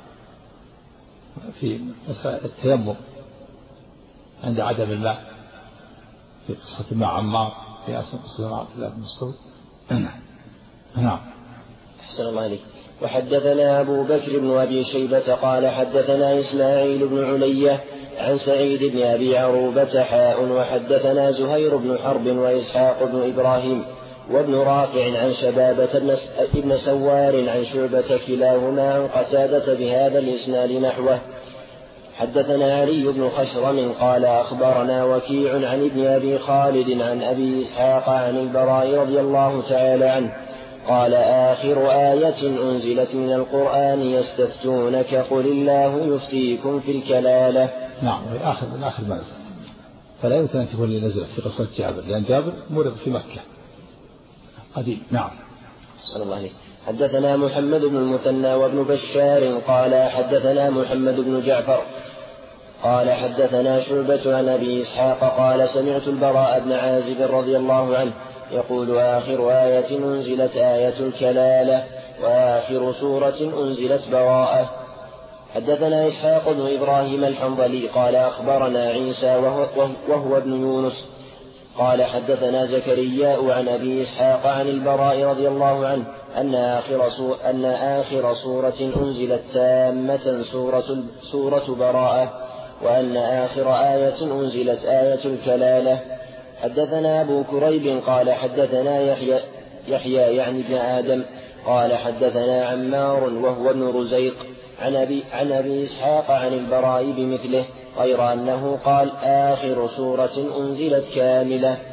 في مسألة التيمم عند عدم الماء في قصة مع عمار في أسم قصة مع عبد الله بن مسعود. نعم. أحسن الله عليك. وحدثنا أبو بكر بن أبي شيبة قال حدثنا إسماعيل بن علية عن سعيد بن أبي عروبة حاء وحدثنا زهير بن حرب وإسحاق بن إبراهيم وابن رافع عن شبابة بن سوار عن شعبة كلاهما عن قتادة بهذا الإسناد نحوه. حدثنا علي بن خشرم قال أخبرنا وكيع عن ابن أبي خالد عن أبي إسحاق عن البراء رضي الله تعالى عنه قال آخر آية أنزلت من القرآن يستفتونك قل الله يفتيكم في الكلالة. نعم، آخر من آخر ما نزل، فلا يمكن أن تكون اللي نزلت في قصة جابر، لأن جابر مولد في مكة قديم. نعم. صلى الله عليه. حدثنا محمد بن المثنى وابن بشار قال حدثنا محمد بن جعفر قال حدثنا شعبة عن أبي إسحاق قال سمعت البراء بن عازب رضي الله عنه يقول آخر آية أنزلت آية الكلالة وآخر سورة أنزلت براءة. حدثنا إسحاق بن إبراهيم الحنظلي قال أخبرنا عيسى وهو, وهو ابن يونس قال حدثنا زكرياء عن أبي إسحاق عن البراء رضي الله عنه أن آخر, سو أن آخر سورة أنزلت تامة سورة, سورة براءة، وأن آخر آية أنزلت آية الكلالة. حدثنا أبو كريب قال حدثنا يحيى, يحيى يعني ابن آدم قال حدثنا عمار وهو ابن رزيق عن أبي, عن أبي إسحاق عن البراء بمثله غير أنه قال آخر سورة أنزلت كاملة.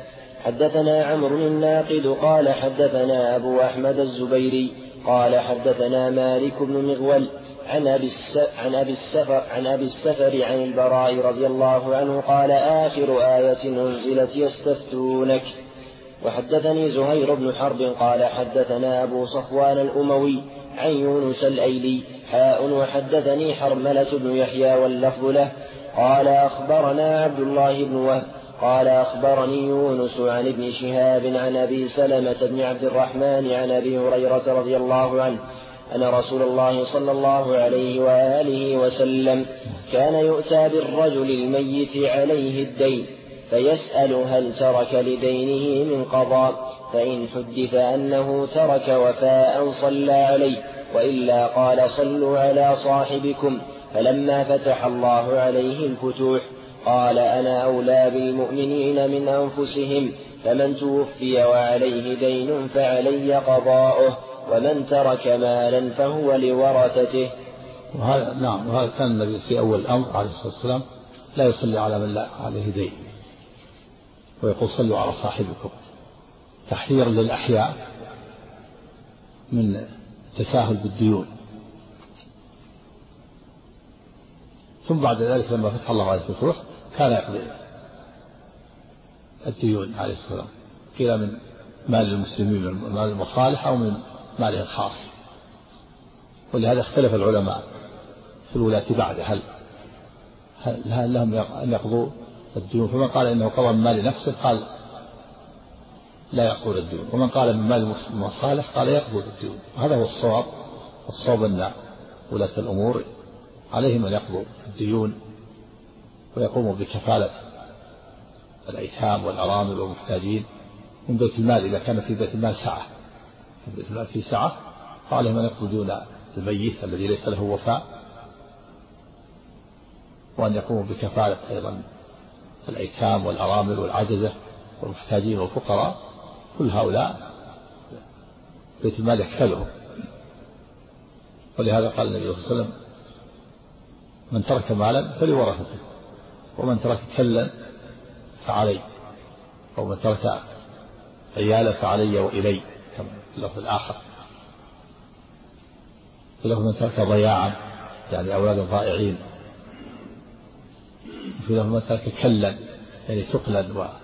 حدثنا عمرو الناقد قال حدثنا أبو أحمد الزبيري قال حدثنا مالك بن مغول عن أبي عن أبي السفر عن أبي السفر عن البراء رضي الله عنه قال آخر آية أنزلت يستفتونك. وحدثني زهير بن حرب قال حدثنا أبو صفوان الأموي عن يونس الأيلي حاء وحدثني حرملة بن يحيى واللفظ له قال أخبرنا عبد الله بن وهب قال أخبرني يونس عن ابن شهاب عن أبي سلمة بن عبد الرحمن عن أبي هريرة رضي الله عنه أن رسول الله صلى الله عليه وآله وسلم كان يؤتى بالرجل الميت عليه الدين فيسأل هل ترك لدينه من قضاء، فإن حدث أنه ترك وفاء صلى عليه، وإلا قال صلوا على صاحبكم. فلما فتح الله عليه الفتوح قال أنا أولى بالمؤمنين من أنفسهم، فمن توفي وعليه دين فعلي قضاؤه، ومن ترك مالا فهو لورثته. وهذا نعم وهذا كان النبي في أول الأمر عليه الصلاة والسلام لا يصلي على من لا عليه دين، ويقول صلوا على صاحبكم تحذيرا للأحياء من التساهل بالديون. ثم بعد ذلك لما فتح الله عليه الفتوح كان يقضي الديون عليه السلام، قيل من مال المسلمين من مال المصالح أو من ماله الخاص. ولهذا اختلف العلماء في الولاة بعد هل هل لهم أن يقضوا الديون، فمن قال إنه قضى من مال نفسه قال لا يقضون الديون، ومن قال من مال المصالح قال يقضون الديون. هذا هو الصواب. الصواب أن ولاة الأمور عليهم أن يقضوا الديون ويقوموا بكفالة الأيتام والأرامل والمحتاجين من بيت المال إذا كان في بيت المال سعة، في بيت المال في سعة فعليهم أن يقضوا ديون الميت الذي ليس له وفاء، وأن يقوموا بكفالة أيضا الأيتام والأرامل والعجزة والمحتاجين والفقراء. كل هؤلاء بيت المال يكفلهم. ولهذا قال النبي صلى الله عليه وسلم من ترك مالا فلورثته، ومن ترك كلا فعلي، ومن ترك عيالا فعلي وإلي، كما في اللفظ الآخر. في لفظ من ترك ضياعا يعني أولادا ضائعين، في لفظ من ترك كلا يعني ثقلا و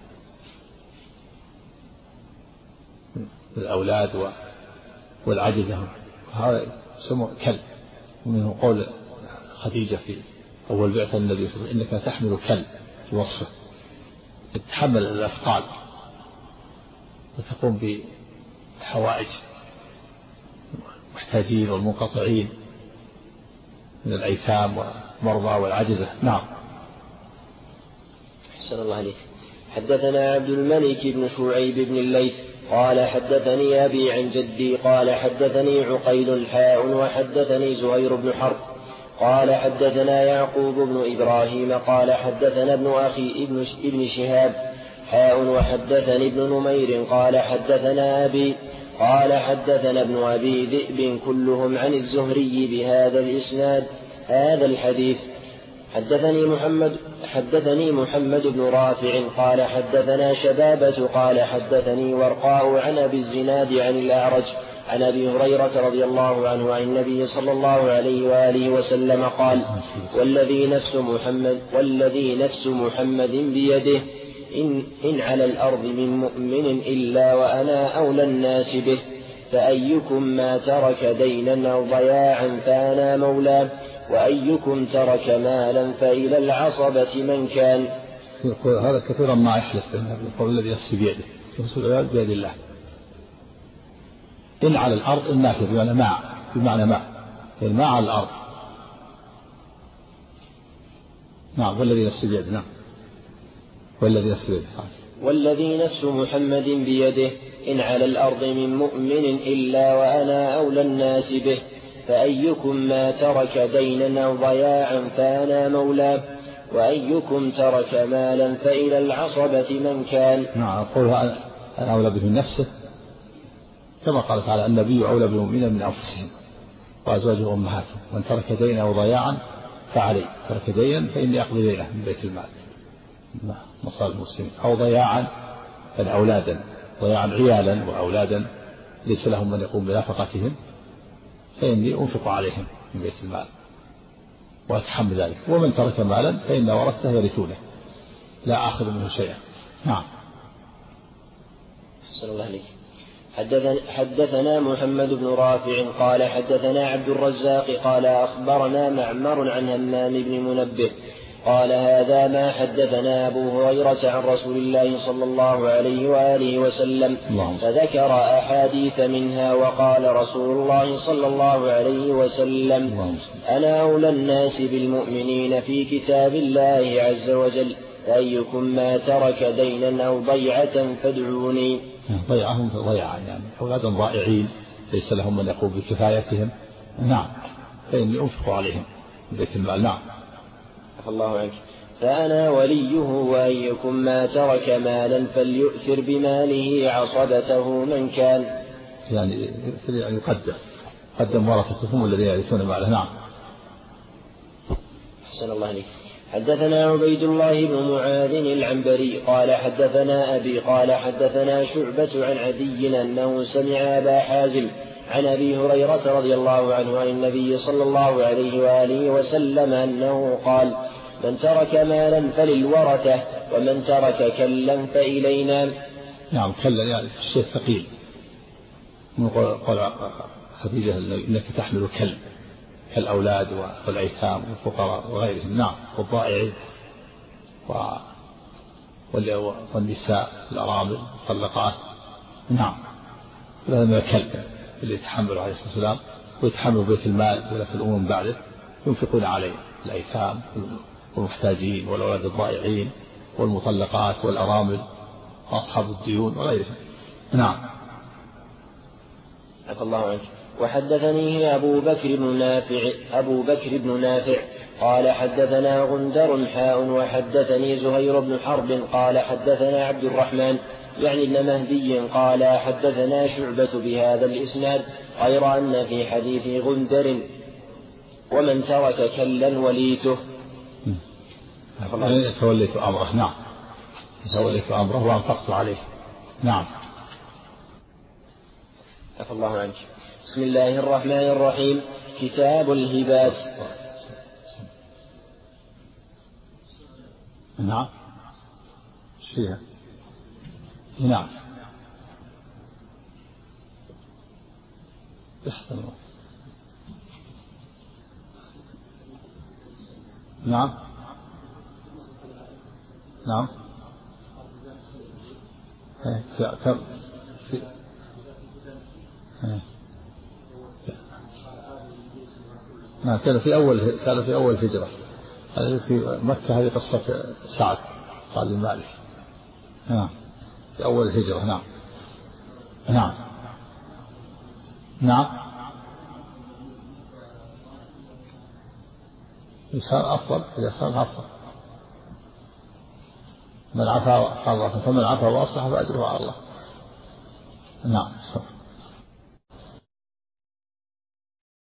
الأولاد والعجزة، هذا يسمى كل. ومنه قول خديجة في أول بعثة النبي صلى الله عليه وسلم إنك تحمل كل في وصفه، تتحمل الأثقال وتقوم بحوائج المحتاجين والمنقطعين من الأيتام والمرضى والعجزة. نعم. أحسن الله عليك. حدثنا عبد الملك بن شعيب بن الليث قال حدثني أبي عن جدي قال حدثني عقيل الحاء وحدثني زهير بن حرب قال حدثنا يعقوب بن إبراهيم قال حدثنا ابن أخي ابن, ابن شهاب حاء وحدثني ابن نمير قال حدثنا أبي قال حدثنا ابن أبي ذئب كلهم عن الزهري بهذا الإسناد هذا الحديث. حدثني محمد حدثني محمد بن رافع قال حدثنا شبابة قال حدثني ورقاء عن أبي الزناد عن الأعرج عن أبي هريرة رضي الله عنه عن النبي صلى الله عليه وآله وسلم قال والذي نفس محمد والذي نفس محمد بيده إن, إن على الأرض من مؤمن إلا وأنا أولى الناس به، فأيكم ما ترك دينا أو ضياعا فأنا مولاه، وأيكم ترك مالا فإلى العصبة من كان. هذا كثيرا ما يحلف بالقول الذي نفسي بيده، نفس العباد بيد الله. إن على الأرض النافذ بمعنى ماء بمعنى ماء الماء على الأرض. نعم. والذي نفسي بيده. نعم. والذي نفسي بيده والذي نفس محمد بيده إن على الأرض من مؤمن إلا وأنا أولى الناس به، فأيكم ما ترك دينا أو ضياعا فأنا مولاه، وأيكم ترك مالا فإلى العصبة من كان. نعم. أقولها أنا أولى به من نفسه، كما قال تعالى النبي أولى بالمؤمنين من أنفسهم وأزواجه أمهاتهم، ومن ترك دينا أو ضياعا فعلي، ترك دينا فإني أقضي دينه من بيت المال مصالح المسلمين، أو ضياعا يعني أولادا ويعني عيالا وأولادا ليس لهم من يقوم بنفقتهم فإني أنفق عليهم من بيت المال وأتحمل ذلك. ومن ترك مالا فإن ورثته يرثونه لا آخذ منه شيئا. نعم. أحسن الله عليك. حدثنا, حدثنا محمد بن رافع قال حدثنا عبد الرزاق قال أخبرنا معمر عن همام بن منبه قال هذا ما حدثنا أبو هريرة عن رسول الله صلى الله عليه وآله وسلم فذكر أحاديث منها وقال رسول الله صلى الله عليه وسلم أنا أولى الناس بالمؤمنين في كتاب الله عز وجل أيكم ما ترك دينا أو ضيعة فادعوني. ضيعهم ضيعا يعني أولادا ضائعين ليس لهم من يقوم بكفايتهم. نعم فإني أنفق عليهم بيت المال. نعم. الله عنك. فأنا وليه وأيكم ما ترك مالا فليؤثر بماله عصبته من كان يعني يقدم قدم ورثتهم الذين يرثون ماله. نعم. أحسن الله عليك. حدثنا عبيد الله بن معاذ العنبري قال حدثنا أبي قال حدثنا شعبة عن عدي أنه سمع أبا حازم عن أبي هريرة رضي الله عنه عن النبي صلى الله عليه وآله وسلم أنه قال من ترك مالا فللورثة ومن ترك كلا فإلينا. نعم كلا يعني الشيء ثقيل. قال خديجة إنك تحمل كل كالأولاد والأيتام والفقراء وغيرهم. نعم والضائعين والنساء الأرامل المطلقات. نعم هذا من الكل اللي يتحمل عليه الصلاة والسلام ويتحمل بيت المال ولا في الأمور من بعده ينفقون عليه الأيتام والمحتاجين والأولاد الضائعين والمطلقات والأرامل وأصحاب الديون وغيرهم. نعم. عفى الله عنك. وحدثني أبو بكر بن نافع أبو بكر بن نافع قال حدثنا غندر حاء وحدثني زهير بن حرب قال حدثنا عبد الرحمن يعني ابن مهدي قال حدثنا شعبة بهذا الإسناد غير أن في حديث غندر ومن ترك كلا وليته. توليت أمره. نعم توليت أمره وأنفقت عليه. نعم. عفى الله عنك. بسم الله الرحمن الرحيم. كتاب الهبات. نعم فيها. نعم نعم نعم كم في نعم كان في أول كان في أول هجرة في مكة. هذه قصة سعد سعد بن مالك. نعم في أول هجرة. نعم نعم نعم يسار أفضل يسار أفضل. من عفا فمن عفا وأصلح فأجره على الله. نعم.